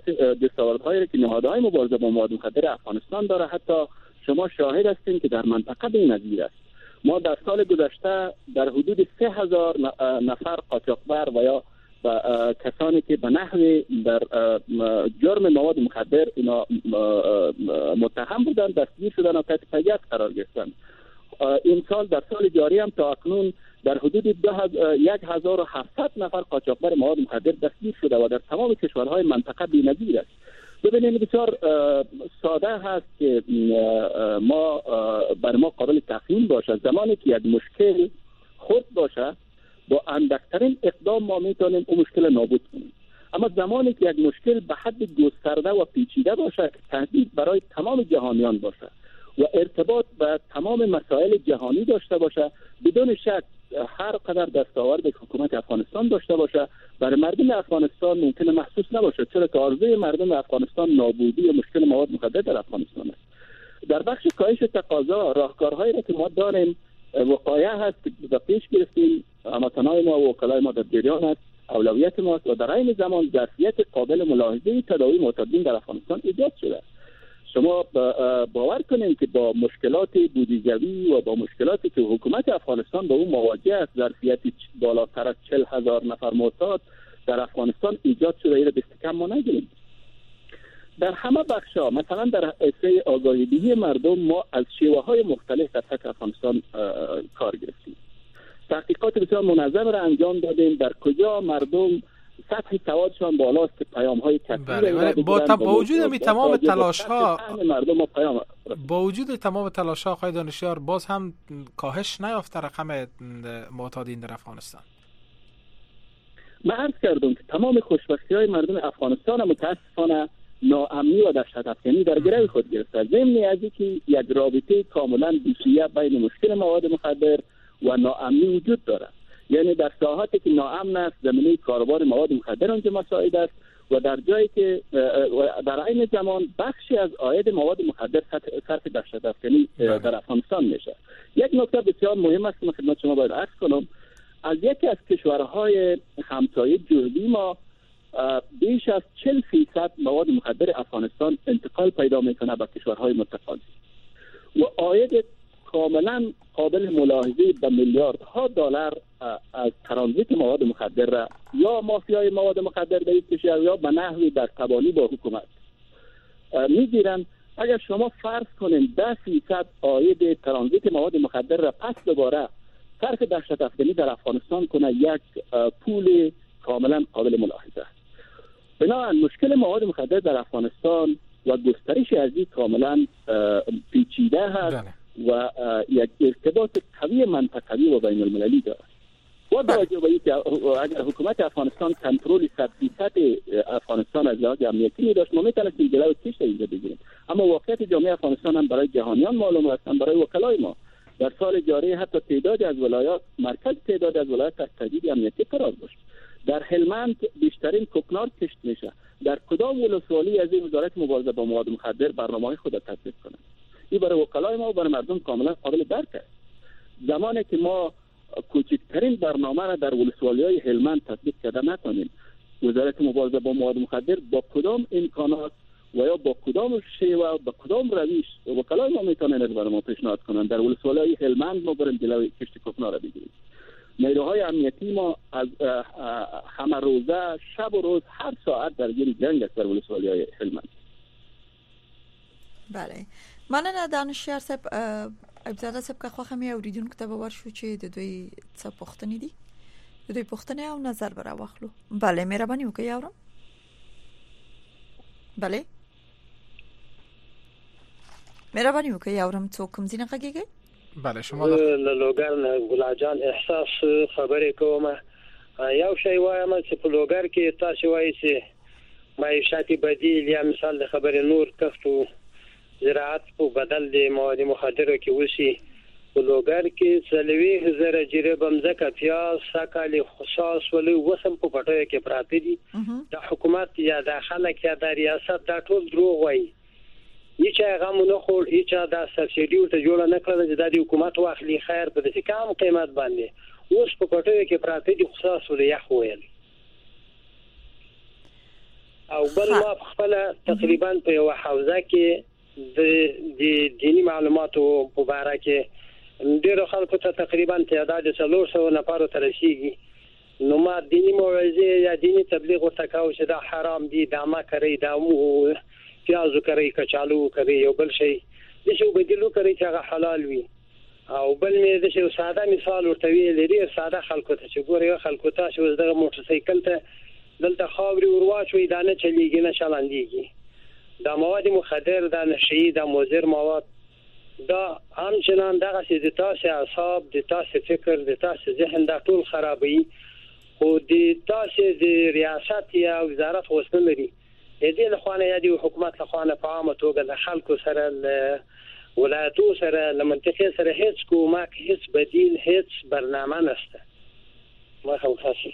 S5: که نهادهای مبارزه با مواد مخدر افغانستان داره، حتی شما شاهد هستین که در منطقه به نظیر است. ما در سال گذشته در حدود 3000 نفر قاچاقبر و یا کسانی که به نحو در جرم مواد مخدر اینا متهم بودن دستگیر شدن و تحت پیگرد قرار گرفتن. این سال در سال جاری هم تا اکنون در حدود 1700 نفر قاچاقبر مواد مخدر دستگیر شده و در تمام کشورهای منطقه بی‌نظیر است. ببینید بسیار ساده هست که ما بر ما قابل تفهیم باشه زمانی که یک مشکل خود باشه با اندکترین اقدام ما میتونیم اون مشکل نابود کنیم، اما زمانی که یک مشکل به حد گسترده و پیچیده باشه که تهدید برای تمام جهانیان باشه و ارتباط به تمام مسائل جهانی داشته باشه، بدون شک هر قدر دستاورد حکومت افغانستان داشته باشه برای مردم افغانستان ممکنه محسوس نباشه، چرا که آرزوی مردم افغانستان نابودی و مشکل مواد مخدر در افغانستان است. در بخش کاهش تقاضا راهکارهایی را که ما داریم وقایع هست که در پیش گرفتیم، هموطنان ما و وکلای ما در جریان است، اولویت ماست و در این زمان ظرفیت قابل ملاحظه تداوی معتادین در افغانستان ایجاد شده. شما باور کنید که با مشکلات بودجه‌ای و با مشکلاتی که حکومت افغانستان با اون مواجه است، ظرفیت بالاتر از 40,000 نفر معتاد در افغانستان ایجاد شده، این را دست کم ما نگیریم. در همه بخش‌ها مثلا در حوزه آگاهی‌دهی مردم ما از شیوه‌های مختلف در سطح افغانستان کار گرفتیم. تحقیقات بسیار منظم را انجام دادیم در کجا مردم سطح سوادشان بالاست که پیام‌های کثیر
S4: با وجود می تمام تلاش‌ها با وجود تمام تلاش‌ها آقای دانشیار باز هم کاهش نیافته رقم معتادین در افغانستان.
S5: من عرض کردم که تمام خوشبختی‌های مردم افغانستان متأسفانه ناامنی و دهشت‌افکنی در گروه خود گرفته، ضمن از اینکه یک رابطه کاملا بی‌سویه بین مشکل مواد مخدر و ناامنی وجود دارد. یعنی در ساحاتی که ناامن است زمینه کاروبار مواد مخدر آنجا مساعد است و در جایی که در عین زمان بخشی از عاید مواد مخدر صرف دهشت‌افکنی در افغانستان میشه. یک نکته بسیار مهم است که خدمت شما باید عرض کنم، از یکی از کشورهای همسایه جنوبی ما بیش از 40% مواد مخدر افغانستان انتقال پیدا میکنه به کشورهای متقاضی و عاید کاملا قابل ملاحظه به میلیاردها دلار از ترانزیت مواد مخدر را یا مافیای مواد مخدر در این کشور یا به نحوی در تبانی با حکومت میگیرن. اگر شما فرض کنین 10% عاید ترانزیت مواد مخدر را پس دوباره صرف دهشت‌افکنی در افغانستان کنه، یک پول کاملا قابل ملاحظه است. بنابراین مشکل مواد مخدر در افغانستان و گسترش از این کاملا پیچیده هست و یک ارتباط قوی منطقوی و بین المللی دارد. با توجه به اینکه اگر حکومت افغانستان کنترل 100% افغانستان از لحاظ امنیتی می‌داشت ما می‌تونستیم جلوی کشت اینجا بگیریم، اما واقعیت جامعه افغانستان هم برای جهانیان معلوم است، برای وکلای ما در سال جاری حتی تعداد از ولایات مرکز تعداد از ولایات تحت تهدید امنیتی قرار داشت. در هلمند بیشترین کوکنار کشت میشه. در کدام ولسوالی از این وزارت مبارزه با مواد مخدر برنامه‌های خود را تطبیق کنه؟ این برای وکلای ما و برای مردم کاملا قابل درک است. زمانی که ما کوچکترین برنامه را در ولسوالی‌های هلمند تطبیق کرده نتونیم، وزارت مبارزه با مواد مخدر با کدام امکانات و یا با کدام شیوه با کدام روش وکلای ما میتونن برای ما پیشنهاد کنن در ولسوالی‌های هلمند ما بریم جلوی کشت کوکنار را بگیریم؟ نیروهای امنیتی ما از همه روزه شب و روز هر ساعت درگیر جنگ است در ولسوالی‌های هلمند.
S3: بله، مننه دانشیار صاحب. ابزاده صاحب که خوښه مې اوریدونکو ته باور شو چې د دوی څه پوښتنې دي، د دوی پوښتنې او نظر به راواخلو. بله مهرباني وکړئ اورم. بله مهرباني وکړئ اورم. څوک کوم ځای نه غږیږي؟
S4: بله شما
S10: له لوګر نه ګل جان احساس خبرې کوم. یو شی وایم چې په لوګر کې تاسو وایي چې معیشت بدیل یا مثال د خبرې نور کفتو زراعت په بدل د مواد مخدره کې وشي. په لوګر کې څلوي زره جریب بمزکه پیاز ساکالي خصاص ولې وسم په پټه کې پراته دي. د حکومت یا د خلک یا د ریاست دا ټول دروغ وایي. هیڅ هغه مونږ خو هیڅ دا سبسایډي ته جوړ نه کړل چې د حکومت واخلي خیر په دې کم قیمت باندې اوس په پټه کې پراته دي خصاص ولې یخ ویل. او بل ما خپل تقریبا په یو حوزه کې د دینی معلوماتو په اړه کې ډیرو خلکو ته تقریبا تعداد 300 نفر ته رسیدي. نو ما دینی موعظه یا دینی تبلیغ ورته کاوه چې دا حرام دي، دا ما کوي، دا مو پیازو کوي، کچالو کوي، یو بل شي د شو بدیلو کوي چې هغه حلال وي. او بل مې د شو ساده مثال ورته ویل لري. ساده خلکو ته چې ګوري خلکو ته چې د موټر سایکل ته دلته خاوري ورواچوي دا نه چلیږي نه چلاندېږي. دا مواد مخدر، دا نشئی، دا مضر مواد، دا همچنان دغه چې د تاسو اعصاب، د تاسو فکر، د تاسو ذهن دا ټول خرابوي. او د تاسو د ریاست یا وزارت وسنه لري دې له خوانه یا د حکومت له خوانه په عامه توګه د خلکو سره ولایتو سره لمنطقه سره هیڅ کومک، هیڅ بدیل، هیڅ برنامه نشته. ما خو خاصه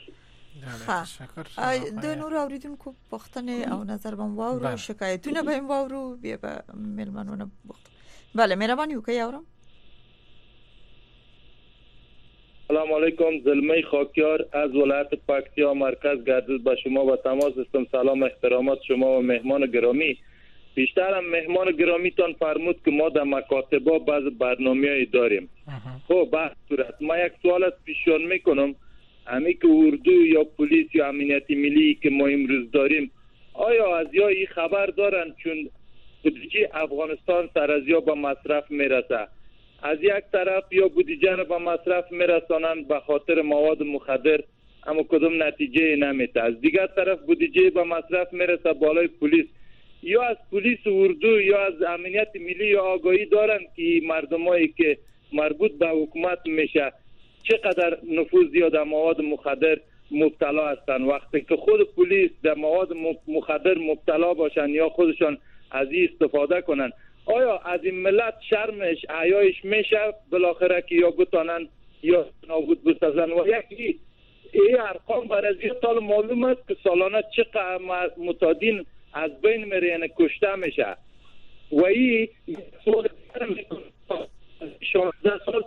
S3: د نور اوریدونکو پوښتنې او نظر بم واورو، شکایتونه به هم واورو، بیا به ملمنونه بوخت. بله مهرباني وکړئ اورم.
S11: سلام علیکم. زلمه خاکیار از ولایت پکتیا مرکز گردش با شما و تماس هستم. سلام احترامات شما و مهمان گرامی. بیشترم مهمان گرامیتان فرمود که ما در مکاتبا بعض برنامه‌ای داریم. خب به صورت ما یک سوال پیشان میکنم. همی که اردو یا پلیس یا امنیت ملی که ما امروز داریم آیا از یا این خبر دارن چون بودجه افغانستان سر از یا به مصرف میرسه؟ از یک طرف یا بودجه را به مصرف میرسانند به خاطر مواد مخدر اما کدام نتیجه نمیده. از دیگر طرف بودجه به مصرف میرسه بالای پلیس. یا از پلیس اردو یا از امنیت ملی یا آگاهی دارن که مردمایی که مربوط به حکومت میشه چقدر نفوذ یا در مواد مخدر مبتلا هستند؟ وقتی که خود پلیس در مواد مخدر مبتلا باشن یا خودشان از این استفاده کنن آیا از این ملت شرمش حیایش میشه بالاخره که یا بتانن یا نابود بسازن؟ و یکی این ارقام برای از سال معلوم است که سالانه چقدر متادین از بین میره یعنی کشته میشه. و این سوال 16 سال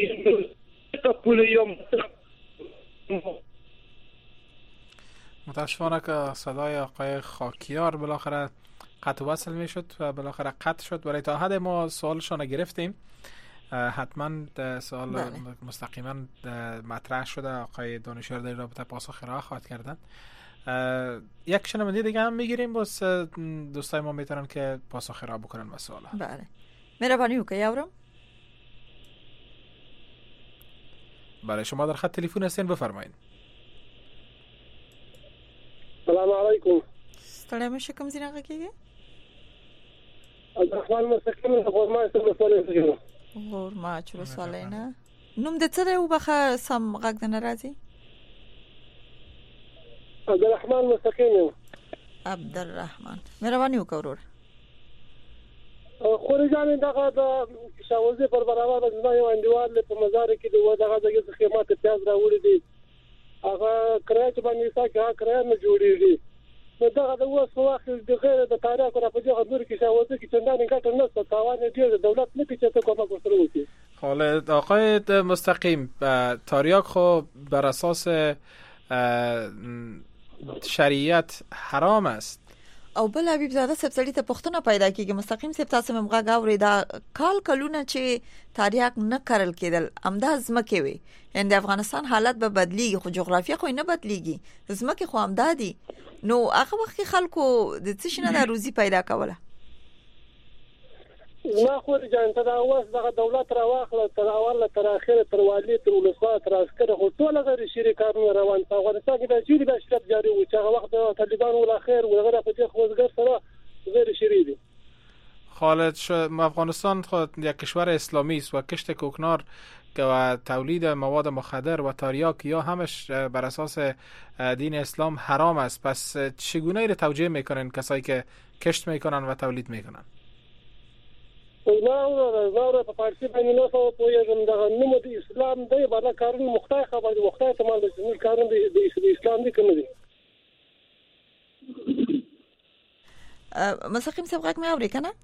S4: متاسفانه که صدای آقای خاکیار بالاخره قطع وصل می شد و بالاخره قطع شد. ولی تا حد ما سوالشان گرفتیم. حتما سوال مستقیما مطرح شده. آقای دانشیار در رابطه پاسخ را خواهد کردن. یک شنونده دیگه هم میگیریم باز دوستای ما میتونن که پاسخ را بکنن به سوال.
S3: بله مهربانی وکړئ اورم.
S4: بله شما در خط تلفن هستین بفرمایید.
S9: سلام علیکم.
S3: ستړی مشه کوم ځای نه غږیږي؟
S9: عبدالرحمن مستقیم غورماچ ولسوالۍ.
S3: غورماچ ولسوالۍ نه. نوم د څه دی وبخه سم غږ نه راځي؟
S9: عبدالرحمن مستقیم.
S3: عبدالرحمن مهرباني وکړه ورور.
S9: خورجان دغه د شاوزي پر برابر د یو انډیوال په مزار کې د دغه د خدمات پیاز راوړي دي. هغه کرایه باندې ساکه کرایه نه جوړیږي. نو دغه د وسو واخل د غیر د تاریخ را په جوړ نور کې شاوزي کې چندان ګټه نشته. تاوان ډیر دولت نه پیچته کومه کوي وکړي.
S4: حالا آقای مستقیم تاریاک خو بر اساس شریعت حرام است.
S3: او بل حبیب زاده سبسړی ته پښتنه پیدا کیږي. مستقیم سپ تاسو ممغه غاوري دا کلونه چې تاریخ نه کرل کېدل امدا زمکه وي. ان د افغانستان حالت به بدلیږي خو جغرافیه خو نه بدلیږي. زمکه خو امدادي. نو هغه وخت خلکو د څه شنه د روزي پیدا کوله.
S9: ما خو جان ته دا اوس دغه دولت راواخله تر اول تر اخر تر والی تر ولسوال تر عسكر خو ټول غیر شریکانو روان په افغانستان کې د چیرې د شرط جاری و چې هغه وخت طالبان ول اخر وغیرہ په دې خوځګر سره غیر شری دي.
S4: خالد افغانستان خود یک کشور اسلامی است و کشت کوکنار و تولید مواد مخدر و تریاک یا همش بر اساس دین اسلام حرام است. پس چگونه ای رو توجیه میکنن کسایی که کشت میکنن و تولید میکنن؟
S9: زاوره په فارسی باندې نو څه پوهیږم دا نوم د اسلام دی بالا کارونه مختای خبر دي مختای تمام د کارونه د اسلام دي کوم دي.
S3: مستقیم سبقت می اوری کنه؟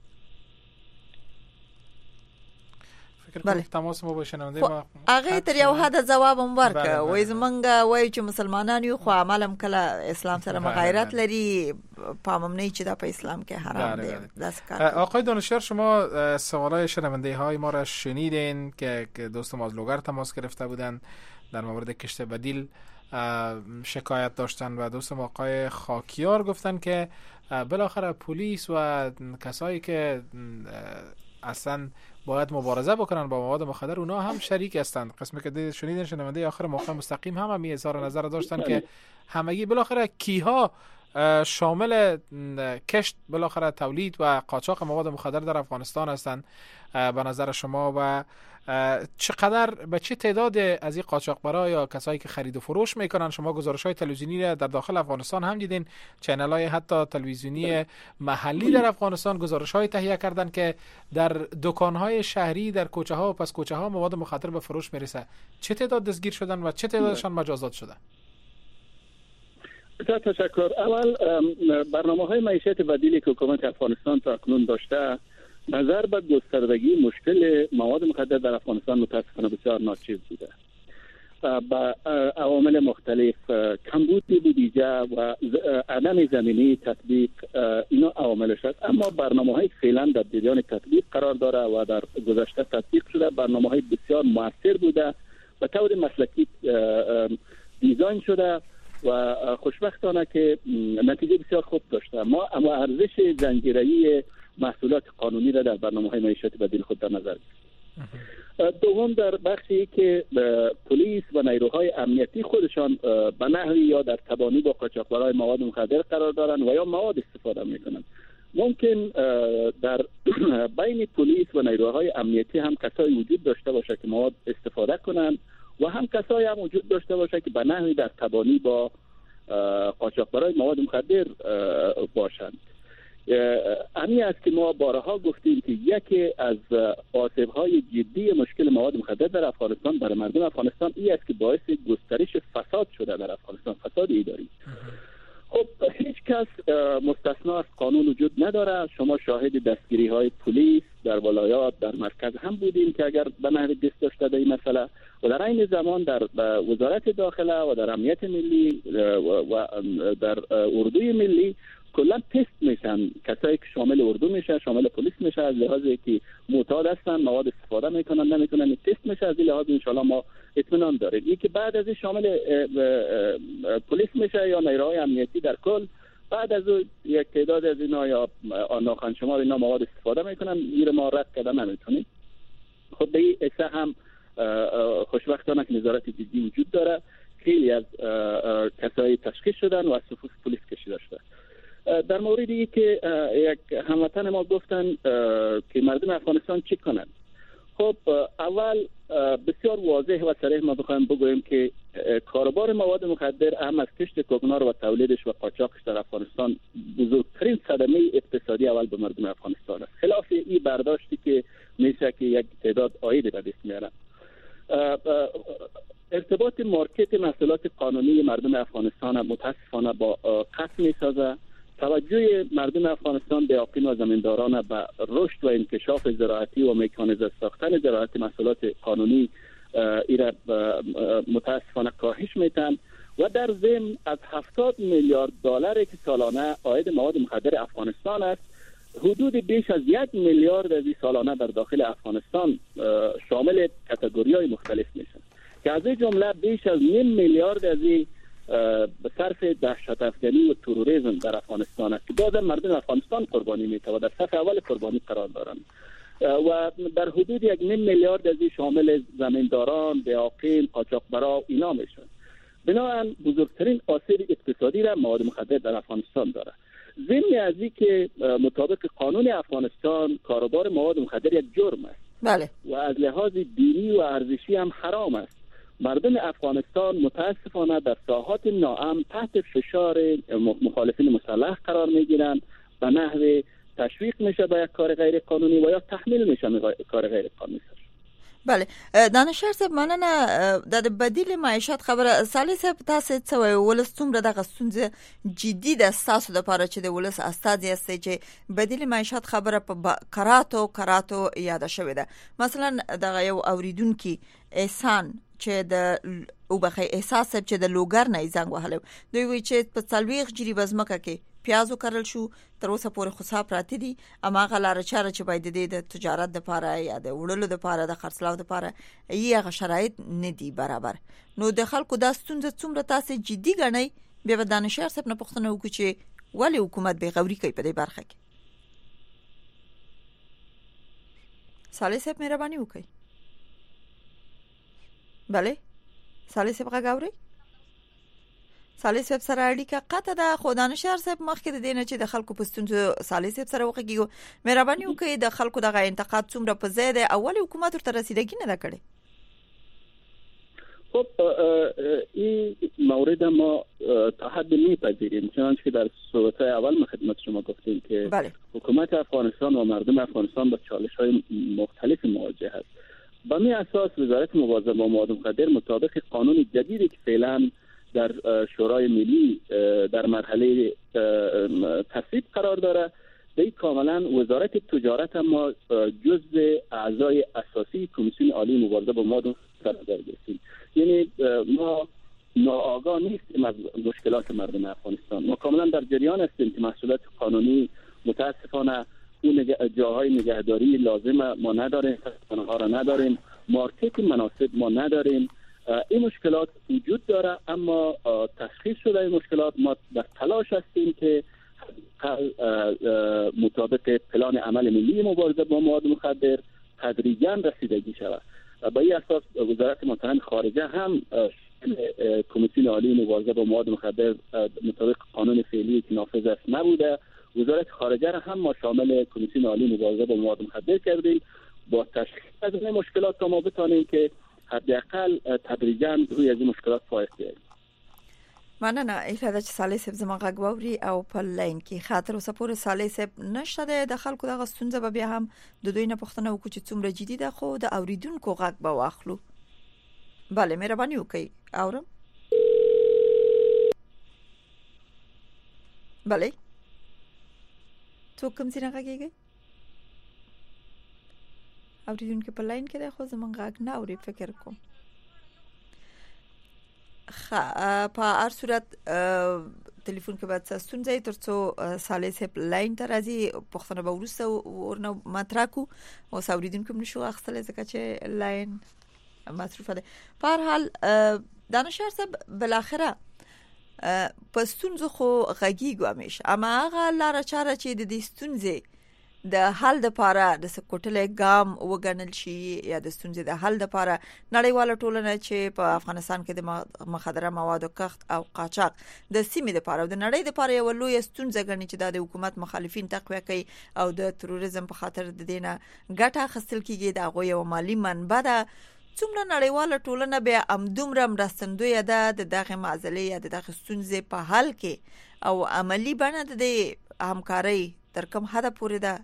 S4: بله تماس مو بشنونده ما
S3: هغه تر یو حد جواب هم ورک وای زمونږ وای چې مسلمانان یو خو عملم کله اسلام سره مغایرت لري پامم نه چې دا په اسلام کې حرام دی.
S4: آقای دانشور شما سوالای شنونده های ما را شنیدین که دوستم از لوگر تماس گرفته بودن در مورد کشت بدیل شکایت داشتن و دوستم آقای خاکیار گفتن که بالاخره پلیس و کسایی که اصلا باید مبارزه بکنن با مواد مخدر اونا هم شریک هستند. قسمی که شنیدین شنونده آخر موقع مستقیم هم می اظهار نظر داشتن که همگی بالاخره کیها شامل کشت بالاخره تولید و قاچاق مواد مخدر در افغانستان هستند به نظر شما و چقدر به چه تعداد از این قاچاقبرا یا کسایی که خرید و فروش میکنن؟ شما گزارش‌های تلویزیونی را در داخل افغانستان هم دیدین، چنل‌های حتی تلویزیونی محلی در افغانستان گزارش‌های تهیه کردن که در دکان‌های شهری در کوچه‌ها و پس کوچه‌ها مواد مخدر به فروش میرسه. چه تعداد دستگیر شدن و چه تعدادشان مجازات شدن؟
S5: تشکر. اول برنامه‌های معیشت بدیلی که حکومت افغانستان تا اکنون داشته نظر به گستردگی مشکل مواد مخدر در افغانستان متاسفانه بسیار ناچیز بوده. با عوامل مختلف کمبود بودجه و عدم زمینی تطبیق اینا عواملش است، اما برنامه‌های فعلا در جریان تطبیق قرار داره و در گذشته تطبیق شده. برنامه‌های بسیار موثر بوده و طور مسلکی دیزاین شده و خوشبختانه که نتیجه بسیار خوب داشته. ما اما ارزش زنجیره‌ای محصولات قانونی را در برنامه‌های معیشت بدیل خود در نظر گرفتیم. دوم در بخشی که پلیس و نیروهای امنیتی خودشان به نحوی یا در تبانی با قاچاقبرای مواد مخدر قرار دارند و یا مواد استفاده میکنند. ممکن در بین پلیس و نیروهای امنیتی هم کسایی وجود داشته باشه که مواد استفاده کنند و هم کسایی هم وجود داشته باشه که به نحوی در تبانی با قاچاقبرای مواد مخدر باشند. همین است که ما بارها گفتیم که یکی از آسیب‌های جدی مشکل مواد مخدر در افغانستان برای مردم افغانستان این است که باعث گسترش فساد شده در افغانستان، فساد اداری. خب هیچ کس مستثنا از قانون وجود نداره. شما شاهد دستگیری‌های پلیس در ولایات در مرکز هم بودیم که اگر به نحو دست داشته در این مسئله و در این زمان در وزارت داخله و در امنیت ملی و در اردوی ملی کلا تست میشن. کسایی که شامل اردو میشه، شامل پلیس میشه، از لحاظی که معتاد هستن مواد استفاده میکنن نمیکنن تست میشه. از این لحاظ ان شاء الله ما اطمینان داریم. این که بعد از این شامل پلیس میشه یا نیروهای امنیتی در کل، بعد از یک تعداد از اینا یا ناخن شمار اینا مواد استفاده میکنن، این ما رد کردن نمیتونیم. خود به این اسه هم خوشبختانه که نظارت جدی وجود داره. خیلی از کسایی تشخیص شدن و از صفوف پلیس کشیده شده. در موردی که یک هموطن ما گفتن که مردم افغانستان چی کنند، خب اول بسیار واضح و صریح ما بخوایم بگوییم که کاروبار مواد مخدر هم از کشت کوکنار و تولیدش و قاچاقش در افغانستان بزرگترین صدمه اقتصادی اول به مردم افغانستان است، خلاف این برداشتی که میشه که یک تعداد عاید به دست میارن. ارتباط مارکت محصولات قانونی مردم افغانستان متاسفانه با قصد میسازه. توجه مردم افغانستان دیاقین و زمینداران به رشد و انکشاف زراعتی و مکانیزه ساختن زراعت محصولات قانونی ایره متاسفانه کاهش میتن و در ضمن از 70 میلیارد دلاری که سالانه عاید مواد مخدر افغانستان است، حدود بیش از 1 میلیارد از این سالانه در داخل افغانستان شامل کاتگوری‌های مختلف میشن که از این جمله بیش از 1 میلیارد از این به صرف دهشت افکنی و تروریسم در افغانستان است که بازم مردم افغانستان قربانی میته و در صف اول قربانی قرار دارند. و در حدود 1.5 میلیارد از این شامل زمینداران، دیاقین، قاچاقبرا اینا میشن. بنابراین بزرگترین آسیب اقتصادی را مواد مخدر در افغانستان داره. ضمن از این که مطابق قانون افغانستان کاروبار مواد مخدر یک جرم است.
S3: بله.
S5: و از لحاظ دینی و ارزشی هم حرام است. مردم افغانستان متاسفانه در ساحات ناامن تحت فشار مخالفین مسلح قرار میگیرند، به نحو تشویق میشه به یک کار غیر قانونی و یا تحمیل میشه کار غیر قانونی.
S3: بله دانشور صاحب مننه. د بدیل معیشت خبره سالی صاحب تاسو څه وایي ولس څومره دغه ستونزه جدي ده ستاسو لپاره چې د ولس استازي یاستئ چې بدیل معیشت خبره په کراتو یاده شوې ده. مثلا دغه یو اوریدونکي احسان چې د وبخې احساس صاحب چې د لوګر نه زنګ وهلو دوی وی چې په 40 جری بزمکه کې پیازو کرل شو تر اوسه پورې خصاب راته دي اما غلار چاره چې باید د تجارت د لپاره یا د وړلو د لپاره د خرڅلاو د لپاره یې شرایط نه دي برابر. نو د خلکو د ستونزې څومره تاسو جدي ګڼئ بیا به دانشور صاحب نه پوښتنه وکړو چې ولی حکومت به غوري کوي په دې برخه کې. صالح صاحب مهرباني وکړئ. بله صالح صاحب غاوري صالح صاحب سره اړیکه قطع ده. خو دانشور صاحب مخکې د دینه چې د خلکو په ستونزو صالح صاحب سره وکړو مهرباني وکړئ د خلکو دغه انتقاد څومره په ځای ده اولی حکومت ورته رسیدګي نه کړي.
S5: خب این مورد ما تا حد میپذیریم چنانچه در صحبت اول ما خدمت شما گفتیم که حکومت افغانستان و مردم افغانستان با چالش‌های مختلف مواجه است. به این اساس وزارت مواظبت با مواد مخدر مطابق قانون جدیدی که فعلا در شورای ملی در مرحله تصویب قرار داره به کاملا وزارت تجارت ما جزء اعضای اساسی کمیسیون عالی مبارزه با مواد مخدر گرفتیم. یعنی ما ناآگاه نیستیم از مشکلات مردم افغانستان. ما کاملا در جریان هستیم که محصولات قانونی متاسفانه اون جاهای نگهداری لازم ما نداریم، ها را نداریم، مارکت مناسب ما نداریم. این مشکلات وجود داره اما تشخیص شده این مشکلات ما در تلاش هستیم که مطابق پلان عمل ملی مبارزه با مواد مخدر تدریجاً رسیدگی شود. با این اساس وزارت محترم خارجه هم کمیسیون عالی مبارزه با مواد مخدر مطابق قانون فعلی که نافذ است نبوده. وزارت خارجه را هم ما شامل کمیسیون عالی مبارزه با مواد مخدر کردیم با تشخیص از این مشکلات تا ما بتانیم که حداقل تدریجاً روی از این مشکلات فائق بیاییم.
S3: مننه. ایله چې صالح صاحب زما غږ واوري او په لاین کې خاطر اوسه پورې صالح صاحب نشته د خلکو دغه ستونزه به بیا هم د دوی نه پوښتنه وکړو چې څومره جدي ده خو د اوریدونکو غږ به واخلو. بله مهرباني وکړئ اورم. بله څوک کوم ځای نه غږیږي اوریدونکو په لاین کې ده خو زما غږ نه اوري فکر کوم. په هر صورت ټلیفون کې باید ستونزه ترڅو صالح صاحب لاین ته راځي پښتنه به ورسته ورنه مطرح کو او اوریدونکو نشو اخستل ځکه چې لاین مصروفه ده. په هر حال دانشور صاحب بالاخره په ستونزو خو غږیږو همیشه اما هغه لاره چاره چې د دې ستونزې د حل لپاره د سکوټلې ګام وګڼل شي یا د ستونزې د حل لپاره نړیواله ټولنه چې په افغانستان کې د مخدره موادو کښت او قاچاق د سیمې لپاره او د نړۍ لپاره یو لوی ستونزه ګڼي چې د حکومت مخالفین تقویه کوي او د تروریزم په خاطر د دینه ګټه اخیستل کیږي د هغه یو مالی منبع ده. څومره نړیواله ټولنه به امدومره مرستندوی ده د دغه معضلې یا د دغه ستونزې په حل کې او عملی بڼه د همکارۍ تر کوم حد پورې ده؟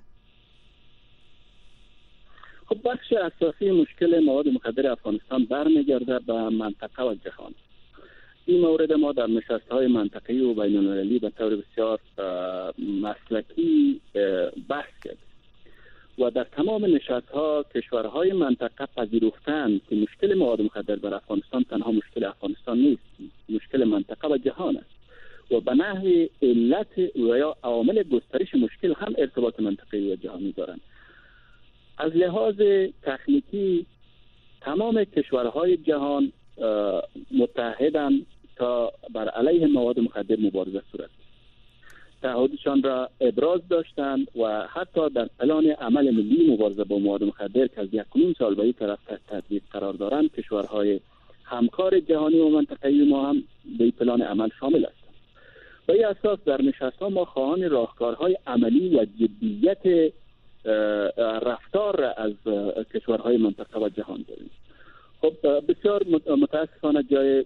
S5: خب بخش اساسی مشکل مواد مخدر افغانستان برمیگرده به منطقه و جهان. این مورد ما در نشست‌های منطقه‌ای و بین‌المللی به طور بسیار مسلکی بحث کردیم و در تمام نشست‌ها کشورهای منطقه پذیرفتند که مشکل مواد مخدر در افغانستان تنها مشکل افغانستان نیست، مشکل منطقه و جهان است و به نحو علت و یا عوامل گسترش مشکل هم ارتباط منطقه‌ای و جهانی دارند. از لحاظ تکنیکی تمام کشورهای جهان متحدن تا بر علیه مواد مخدر مبارزه صورت. تعهدشان را ابراز داشتند و حتی در پلان عمل ملی مبارزه با مواد مخدر که از 1 سال به این طرف تطبیق قرار دارند، کشورهای همکار جهانی و منطقه‌ای ما هم به این پلان عمل شامل هستند. به این اساس در نشست‌ها ما خواهان راهکارهای عملی و جدیت رفتار از کشورهای منطقه و جهان داریم. خب بسیار متاسفانه جای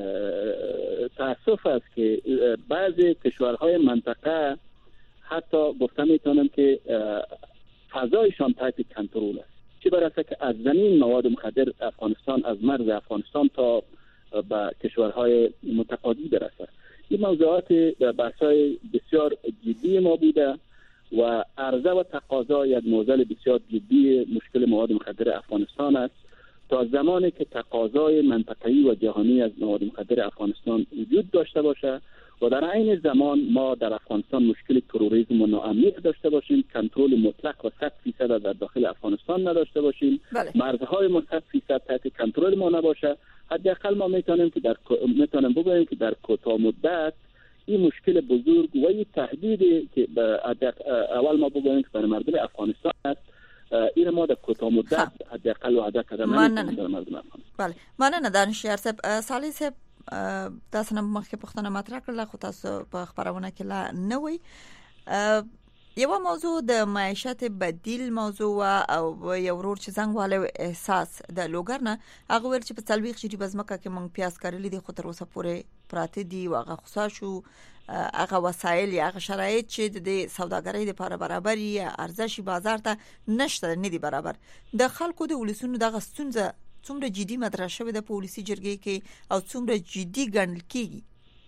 S5: تأسف است که بعضی کشورهای منطقه حتی گفته میتونم که فضایشان تحت کنترل است، چه برسه که از زمین مواد مخدر افغانستان، از مرز افغانستان تا به کشورهای متقاضی برسه. این موضوعات بحث‌های بسیار جدی ما بوده و عرضه و تقاضا یک موضوع بسیار جدی مشکل مواد مخدر افغانستان است. تا زمانی که تقاضای منطقه‌ای و جهانی از مواد مخدر افغانستان وجود داشته باشه و در عین زمان ما در افغانستان مشکل تروریسم و ناامنیت داشته باشیم، کنترل مطلق و 100% در داخل افغانستان نداشته باشیم، مرزهای ما 100% تحت کنترل ما نباشه، حداقل ما میتونیم بگوییم که در کوتاه مدت این مشکل بزرگ و این تهدیدی که اول ما بگوییم که برای مردم افغانستان است، این ما در کوتاه مدت حداقل وعده کردم نمی‌تونیم مردم افغانستان.
S3: بله، مننه دانشیار صاحب. صالح صاحب تاسو نه مخکې پوښتنه مطرح کړله خو تاسو په خبرونه کې لا نه وي. یو موضوع د معیشت بدیل موضوع او یو ورور چې څنګه والو احساس د لوګر نه هغه ور چې په تلويخ شي بزمکه کې مونږ پیاس کړلې دي خو تر اوسه پورې پراته دي او هغه خصا شو هغه وسایل یا هغه شرایط چې د سوداګرۍ لپاره برابر یا ارزشي بازار ته نشته نه دي برابر. د خلکو د ولسونو دغه ستونزه څومره جدي مطرح شوه د پالیسي جرګې کې او څومره جدي ګڼل کیږي؟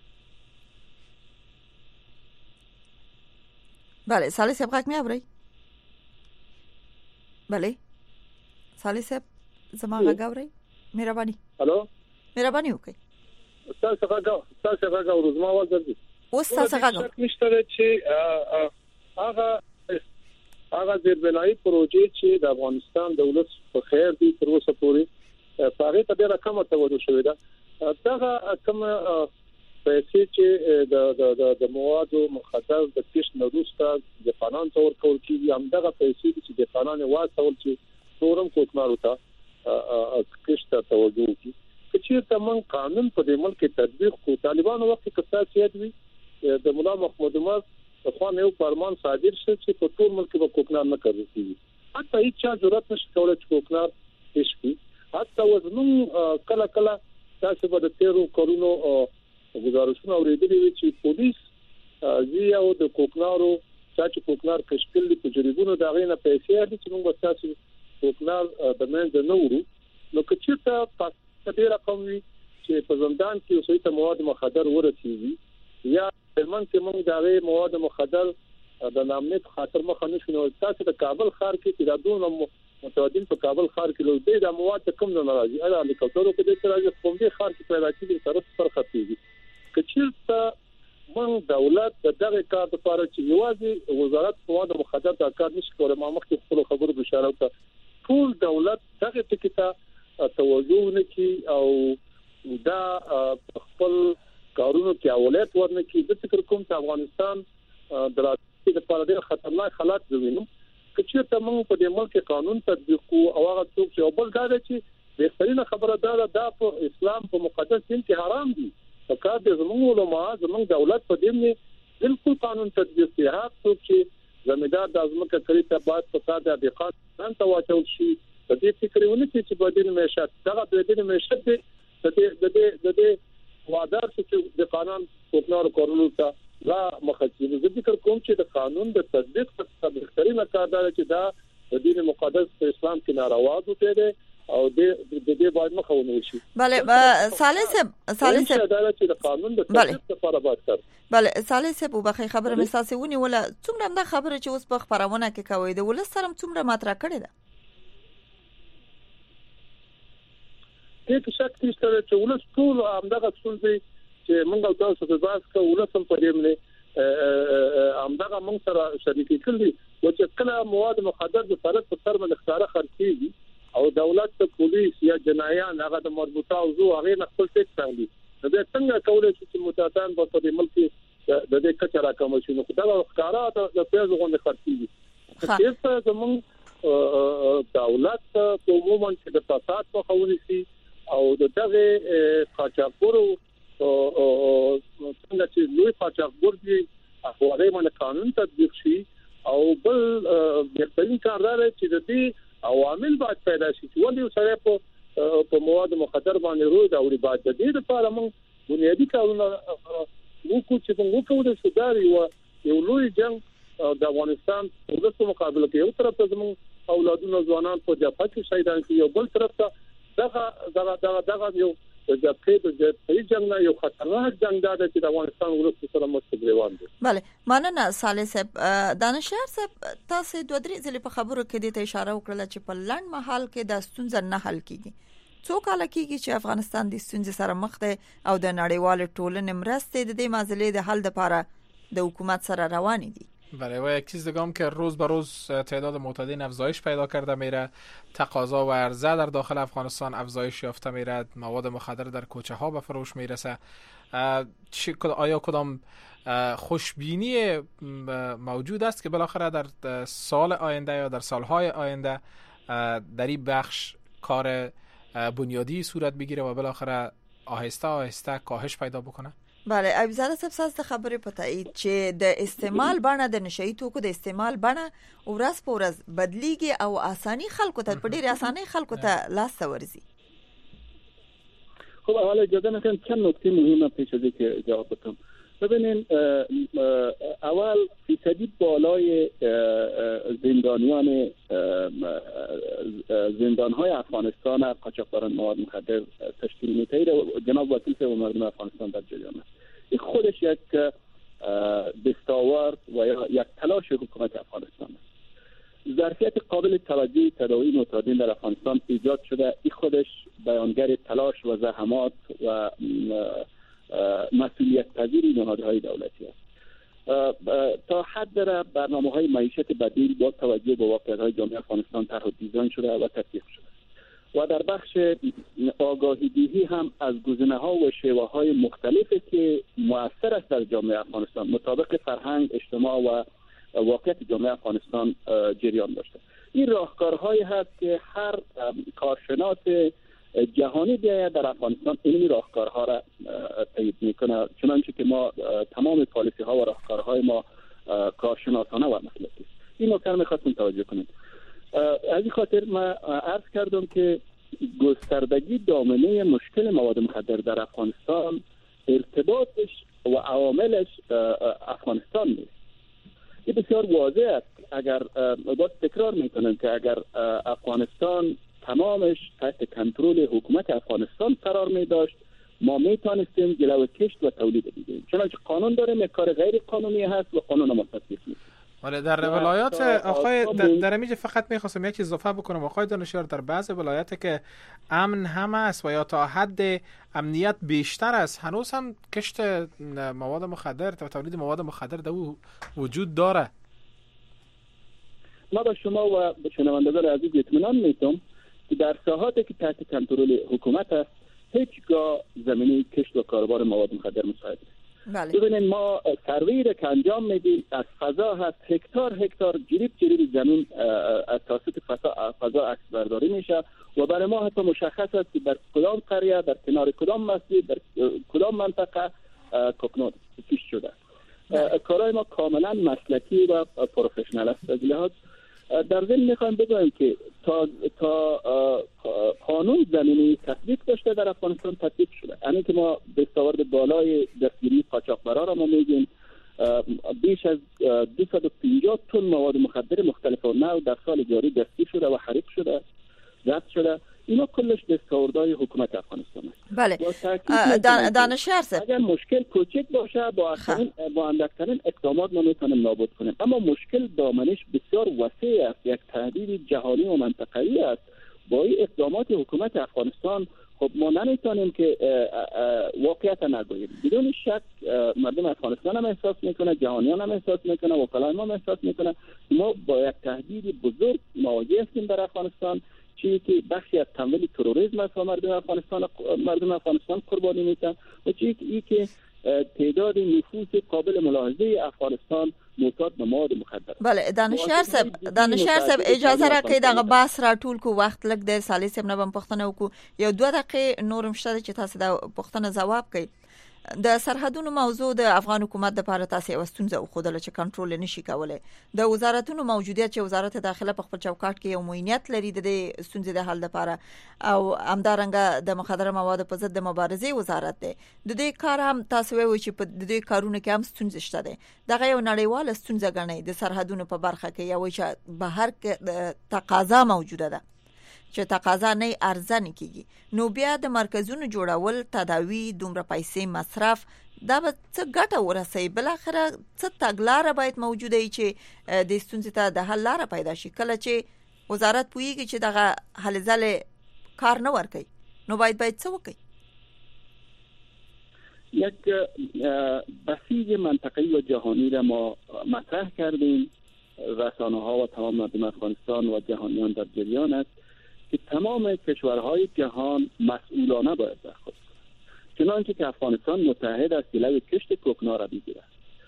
S3: بله صالح صاحب غږ مې اورئ؟ بله صالح صاحب زما غږ اورئ؟ مهرباني
S9: الو
S3: مهرباني وکړئ.
S9: تاسو غږ اورئ؟ زما आवाज درځي؟
S3: اوس تاسو غږ
S9: نشته چې هغه زیربنایی پروژې چې د افغانستان دولت په خیر دي تر اوسه پورې هغه ته ډېره کمه توجه شوې ده. دغه کومه پیسې چې د موادو مخدر د کښت نه وروسته د قانون تور کول کیږي، همدغه پیسې چې د قانون واسول چې تورم کوکنارو ته کښت ته توجه وکړي. چې تمام قانون په دې ملک کې تطبیق کو طالبانو وخت کې کساسیت وي د مولا محمود عمر خو نه یو فرمان صادر شو چې په ټول ملک کې کوکنار نه کوي کیږي. حتی هیڅ ضرورت نشته کولای چې کوکنار هیڅ کی حتی وزنون کله کله تاسو به د تیرو کورونو گزارشونه اوریدلي وي چې پولیس زیاو د کوکنارو چې کوکنار کشکل په جریبونو دا غینه پیسې دي چې موږ تاسو کوکنار د منځ نه ورو نو که چېرته په دې رقم وي چې په زندان کې اوسې ته مواد مخدر ورسیږي یا من چې موږ دا غي مواد مخدر د نامنیت خاطر مخ نه شنو تاسو د کابل ښار کې چې دا دونه متوجین په کابل ښار کې لوي د مواد کم نه راځي اله لیکوتورو کې د ترازه کوم دي ښار کې پیدا کیږي طرف پر خطيږي کچېرته من دولت دغه کار لپاره چې یوازې وزارت مواد مخدر دا کار نشي کولای. ما مخکې خپل خبرو بشاره وکړه ټول دولت دغه ټکی ته توجه نکي او دا خپل کارونو کې اولت ورنکي. د فکر کوم چې افغانستان دراسته لپاره ډېر خطرناک حالات وینم. کچېرته موږ په دې ملک قانون تطبیق کوو او هغه څوک چې اول دا چې بهترینه خبره دا په اسلام په مقدس دین کې حرام دي. فکر دې زموږ علماء زموږ دولت په دې نه بالکل قانون تطبیق کوي. هغه څوک چې زمیدار د ازمکه کړی ته بعد پتا د ابقات نن ته واچول شي د دې فکرونه چې بدین معیشت دغه بدین معیشت د دې وادار چې د قانون کوکنار کورلو ته لا مخکې د ذکر کوم چې د قانون د تطبیق په بهترینه کار دا چې دا د دین مقدس په اسلام کې ناروا دي او د دې باید مخاونه شي.
S3: بله صالح صاحب
S9: دا چې د قانون د تطبیق لپاره باید کار.
S3: بله صالح صاحب وبخې خبره مساسونی ولا څومره د خبره چې اوس په خبرونه کې کوي د ول سره څومره مطرح کړي ده.
S9: دې شک نشته چې ولس ټول همدغه څه چې موږ تاسو ته ځاس کوو ولسم په دې باندې همدغه موږ سره شریک کړي او چې کله مواد مخدر د فرد په سر باندې ښکارا خرڅيږي او دولت ته پولیس یا جنایان هغه د مربوطه موضوع هغه نه خپل ټیک څنګه نو د څنګه کولای شي چې متعدان په دې ملک د دې کچه راکمه شي. نو دا ښکارا د پیاز غونډه خرڅيږي. چې زمون دولت په عموما چې د فساد په خوري سي او دغه قاچاقبرو څنګه چې لوی قاچاقبر دي هغه باندې قانون تطبیق شي او بل بهترین کار دا دی چې د دې عوامل باید پیدا شي چې ولې سره په مواد مخدر باندې روي دا وړي باید د دې لپاره موږ بنیادی کارونه وکړو چې موږ کوو چې دا یو لوی جنگ د افغانستان په دغه مقابله کې یو طرف ته زموږ اولادونو ځوانان په جبهه کې شهیدان شي یو بل طرف ته دغه یو د جنگ نه یو خطرناک جنگ دی چې د افغانستان ولس سره مستقریوان دي.
S3: بله مننه صالح صاحب. دانشور صاحب تاسو دوه درې ځله په خبرو کې د اشاره وکړه چې په لړ محل کې د ستونزې نه حل کیږي. څو کال کېږي چې افغانستان د ستونزې سره مخ دی او د نړیوال ټولنې مرستې د دې مسلې د حل لپاره د حکومت سره روان دي.
S4: بله و یک چیز دیگه هم که روز به روز تعداد معتادین افزایش پیدا کرده میره، تقاضا و عرضه در داخل افغانستان افزایش یافته میره، مواد مخدر در کوچه ها به فروش میرسه. آیا کدام خوشبینی موجود است که بالاخره در سال آینده یا در سالهای آینده در این بخش کار بنیادی صورت بگیره و بالاخره آهسته آهسته کاهش پیدا بکنه؟
S3: بله عبدالزاده صاحب تاسو ته خبرې پته چې د استعمال بڼه د نشئی توکو د استعمال بڼه ورځ په ورځ بدلیږي او اساني خلکو ته په ډېر اساني خلکو ته لاس ورزي.
S5: خب حالا اجازه نکنید چند نکته مهمه پیش از اینکه جواب بدم. ببینید اول فیصدی بالای زندانهای افغانستان قاچاقبران مواد مخدر تشکیل می‌دهید و جناب وکیل صاحب مردم افغانستان در جریان است. این خودش یک دستاورد و یا یک تلاش حکومت افغانستان است. ظرفیت قابل توجه تداوی معتادین در افغانستان ایجاد شده. این خودش بیانگر تلاش و زحمات و مسئولیت پذیری نهادهای دولتی است. تا حد در برنامه‌های معیشت بدیل با توجه به واقعیت‌های جامعه افغانستان طرح و دیزاین شده و تطبیق شده و در بخش آگاهی دهی هم از گزینه‌ها و شیوه‌های مختلفی که مؤثر است در جامعه افغانستان مطابق فرهنگ، اجتماع و واقعیت جامعه افغانستان جریان داشته. این راهکارهایی هست که هر کارشناس جهانی بیاید در افغانستان این راهکارها را تایید میکنه، چنانچه که ما تمام پالیسی ها و راهکارهای ما کارشناسانه و مسلکی است. این نکته میخواستم توجه کنید. از این خاطر ما عرض کردم که گستردگی دامنه مشکل مواد مخدر در افغانستان ارتباطش و عواملش افغانستان نیست. این بسیار واضح است. اگر باز تکرار میکنم که اگر افغانستان تمامش تحت کنترل حکومت افغانستان قرار می داشت ما می توانستیم جلو کشت و تولید بگیریم، چنانچه قانون داریم یک کار غیر قانونی هست و قانون ما تطبیق نیست.
S4: ولی در ولایات آقای در اینجا فقط می‌خواستم یک چیز اضافه بکنم آقای دانشیار، در بعضی ولایات که امن هم است و یا تا حد امنیت بیشتر است هنوز هم کشت مواد مخدر و تولید مواد مخدر در وجود داره.
S5: ما به شما و به شنوندگان عزیز اطمینان میدم که در ساحاتی که تحت کنترل حکومت است هیچگاه زمینه کشت و کاروبار مواد مخدر مساعد نیست.
S3: بله.
S5: ببینید ما سروی را که انجام میدیم از فضا هست هکتار جریب زمین از توسط فضا عکس برداری میشه و برای ما حتی مشخص است که در کدام قریه، در کنار کدام مسجد، در کدام منطقه کوکنات کشت شده. کارهای ما کاملا مسلکی و پروفشنال است. از لحاظ در ضمن میخوایم بگویم که تا قانون زمینی تطبیق داشته در افغانستان تطبیق شده. یعنی که ما دستاورد بالای دستگیری قاچاقبرا را ما میگیم. بیش از 250 تن مواد مخدر مختلف و نوع در سال جاری دستگیر شده و حریق شده، ضبط شده. اینا کلش دستاوردهای حکومت افغانستان است.
S3: بله. دانشور صاحب
S5: اگر مشکل کوچک باشه با اندکترین اقدامات ما میتونیم نابود کنیم، اما مشکل دامنش بسیار وسیع است، یک تهدید جهانی و منطقه‌ای است. با این اقدامات حکومت افغانستان خب ما نمیتونیم که واقعیت نگوییم. بدون شک مردم افغانستان هم احساس میکنه، جهانیان هم احساس میکنه، وکلای ما هم احساس میکنه. ما با یک تهدید بزرگ مواجه هستیم در افغانستان، چیزی که بخشی از تمویل تروریسم است و مردم افغانستان قربانی میشن و چیزی که تعداد نفوس قابل ملاحظه افغانستان معتاد به مواد مخدر.
S3: بله دانشیار صاحب اجازه راکړئ دغه بحث را ټول کو وخت لګ د صالح صاحب نه پوښتنه وکړو یو 2 دقیقې نورم شته چې تاسو د پوښتنه جواب کړئ. د سرحدونو موضوع د افغان حکومت لپاره تاسو واستونځه او خودله چې کنټرول نشي کولای. د وزارتونو موجودیت چې وزارت داخله په خپل چوکاټ کې یو موینیت لري د ستونزې د حل لپاره او همدارنګه د مخدره مواد په ضد د مبارزې وزارت دی. د دې کار هم تاسو وایي چې په دې کارونو کې هم ستونزې شته دي. دغه یو نړیواله ستونزه ګڼي د سرحدونو په برخه کې یو چې بهر کې تقاضا موجوده ده چې تقاضا نه ارزانه کیږي. نو بیا د مرکزونو جوړول، تداوی، دومره پیسې مصرف دا به څه ګټه ورسوي؟ بل اخره څه تګلاره باید موجوده وي چې د ستونزې ته د حل لاره پیدا شي؟ کله چې وزارت پوهیږي چې دغه حل ځله کار نه ورکوي نو باید څه وکړي؟
S5: یک بسیج منطقه‌ای و جهانی را ما مطرح کردیم. رسانه ها و تمام مردم افغانستان و جهانیان در جریان است که تمام کشورهای جهان مسئولانه باید برخورد کنند. چنانچه که افغانستان متحد است جلوی کشت کوکنار را بگیرد،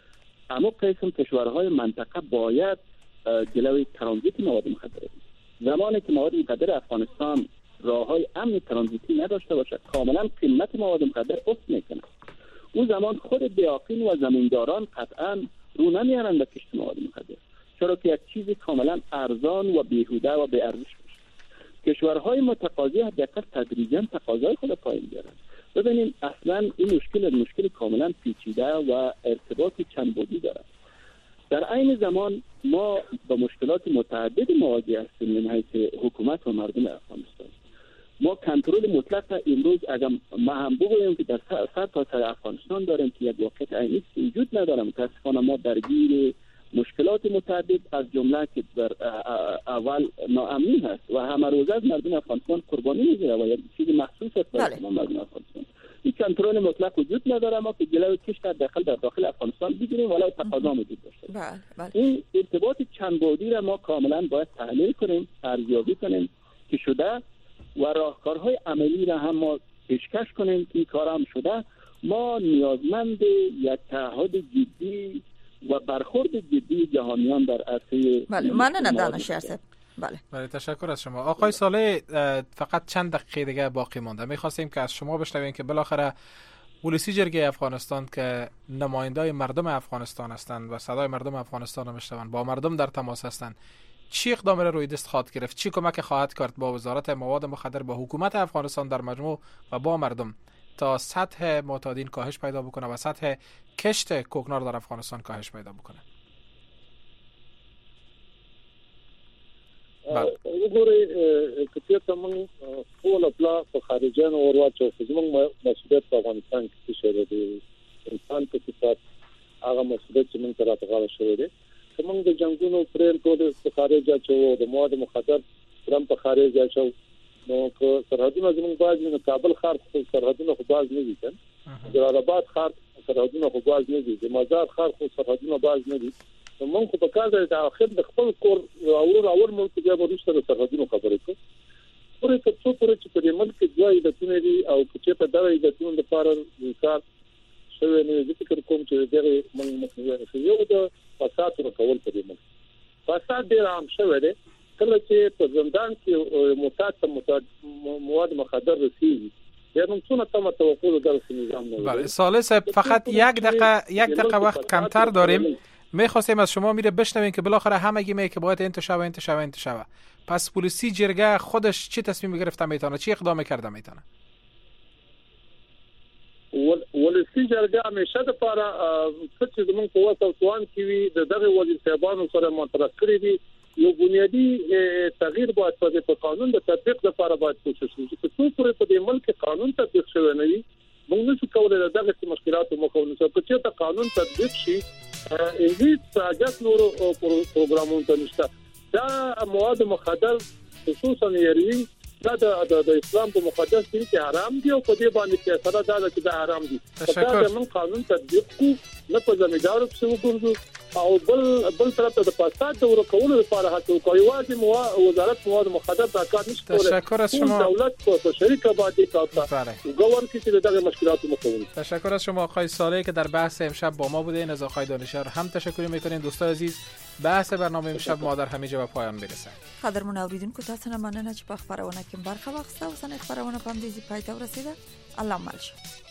S5: اما قسم کشورهای منطقه باید جلوی ترانزیت مواد مخدر بگیرد. زمانی که مواد مخدر افغانستان راههای امن ترانزیتی نداشته باشد، کاملا قیمت مواد مخدر افت میکنه. اون زمان خود بیاقین و زمینداران قطعا رو نمیارند به کشت مواد مخدر، چرا که یک چیزی کاملا ارزان و بیهوده و بی ارزش باشه. کشورهای متقاضی حداقل تدریجاً تقاضای خود پایین بیارند. ببینیم اصلا این مشکل کاملا پیچیده و ارتباط چند بعدی دارد. در عین زمان ما با مشکلات متعدد مواجه هستیم من حیث حکومت و مردم افغانستان. ما کنترل مطلق امروز اگر ما هم بگوییم که در سر تا سر افغانستان داریم که یک واقعیت عینی وجود نداره. متاسفانه ما درگیر مشکلات متعدد از جمله که در اول ناامنی هست و همه روز از مردم افغانستان قربانی میگیره و یک چیز مخصوص است برای مردم افغانستان. این کنترل مطلق وجود نداره. ما که جلوی کشت در داخل افغانستان بگیریم ولو تقاضا موجود باشه. این ارتباط چند بعدی را ما کاملا باید تحلیل کنیم، ارزیابی کنیم که شده و راهکارهای عملی را هم ما پیشکش کنیم. این کار هم شده. ما نیازمند یک تعهد جدی و برخورد جدی جهانیان در عرصه
S3: ممنون دانشیار صاحب.
S4: بله تشکر از شما. آقای صالح فقط چند دقیقه دیگه باقی مونده. می‌خواستیم که از شما بشنویم که بالاخره ولسی جرگه افغانستان که نمایندای مردم افغانستان هستند و صدای مردم افغانستان رو میشنوند، با مردم در تماس هستند، چی اقدامی را روی دست خواهد گرفت؟ چی کمک خواهد کرد با وزارت مواد مخدر، با حکومت افغانستان در مجموع و با مردم تا سطح معتادین کاهش پیدا بکنه و سطح کشت کوکنار در افغانستان کاهش پیدا بکنه؟
S9: وګورئ کته ته موږ خپل خپل په خارجانو ورواچو چې موږ مسؤلیت په افغانستان کې شوی دی. انسان په صفات هغه مسؤلیت چې موږ تر هغه شوی دی. موږ د جنگونو پرېم ټول په خارج اچو، د مواد مخدر پرم په خارج اچو. نو که سرحدونه زموږ باز نه کابل ښار خو سرحدونه خو باز نه دي، جلال آباد ښار سرحدونه خو باز نه دي، مزار ښار خو سرحدونه باز نه دي. موږ په کار د اخر د خپل کور اور ملک بیا ورسته د سرحدونو خبرې کوو. پرې څه پرې چې په دې ملک کې ځای د تونري او چې په دغه د تون لپاره کار شوی نه دي. فکر کوم چې دغه موږ مخنیوي یو د فساد کول په دې ملک. فساد ډیر عام شوی دی. کله چې په زندان کې معتاد مواد مخدر رسیدي یعنی څونه تم توقع در نظام نه.
S4: بله صالح صاحب فقط یک دقیقه وقت کمتر داریم. می‌خواستیم از شما بشنویم که بالاخره همگی میگه که باید انتشار. پس پلیسی جرگه خودش چی تصمیم گرفته میتونه؟ چی اقدام کرده میتونه؟
S9: ولسی جرګه همیشه د لپاره چې زموږ په واسطه توان کې د دغه وزیر صاحبانو سره مطرح کړی دي. یو بنیادی تغییر باید په قانون د تطبیق لپاره باید کوشش وشي. چې څو پورې په دې ملک قانون تطبیق شوی نه وي موږ نشو کولای دغه مشکلاتو مخاوله شو. چې ته قانون تطبیق شي هیڅ حاجت نورو پروګرامونو ته نشته. دا مواد مخدر خصوصا هیروین دا د اسلام په مقدس دین کې حرام دي او په دې باندې چې سره دا چې دا حرام دي دا من قانون تطبیق کو نه په زمیدارو کې وګورځو او بل طرف ته د فساد د ورکولو لپاره هڅه کوي واجب وزارت مواد مخدر دا کار نشي کولای.
S4: تشکر از شما.
S9: دولت په شریک باندې کار گوار کسی به دغه مشکلات مقابله.
S4: تشکر از شما آقای صالح که در بحث امشب با ما بودین. از آقای دانشور هم تشکر میکنیم. دوستان عزیز بحث برنامه امشب ما در همه جا به پایان برسه.
S3: قدرمن اوریدونکو تاسو نه مننه چې په خبرونه کې برخه واخیسته او سن خبرونه په دې ځای پای ته ورسیده. الله مل شه.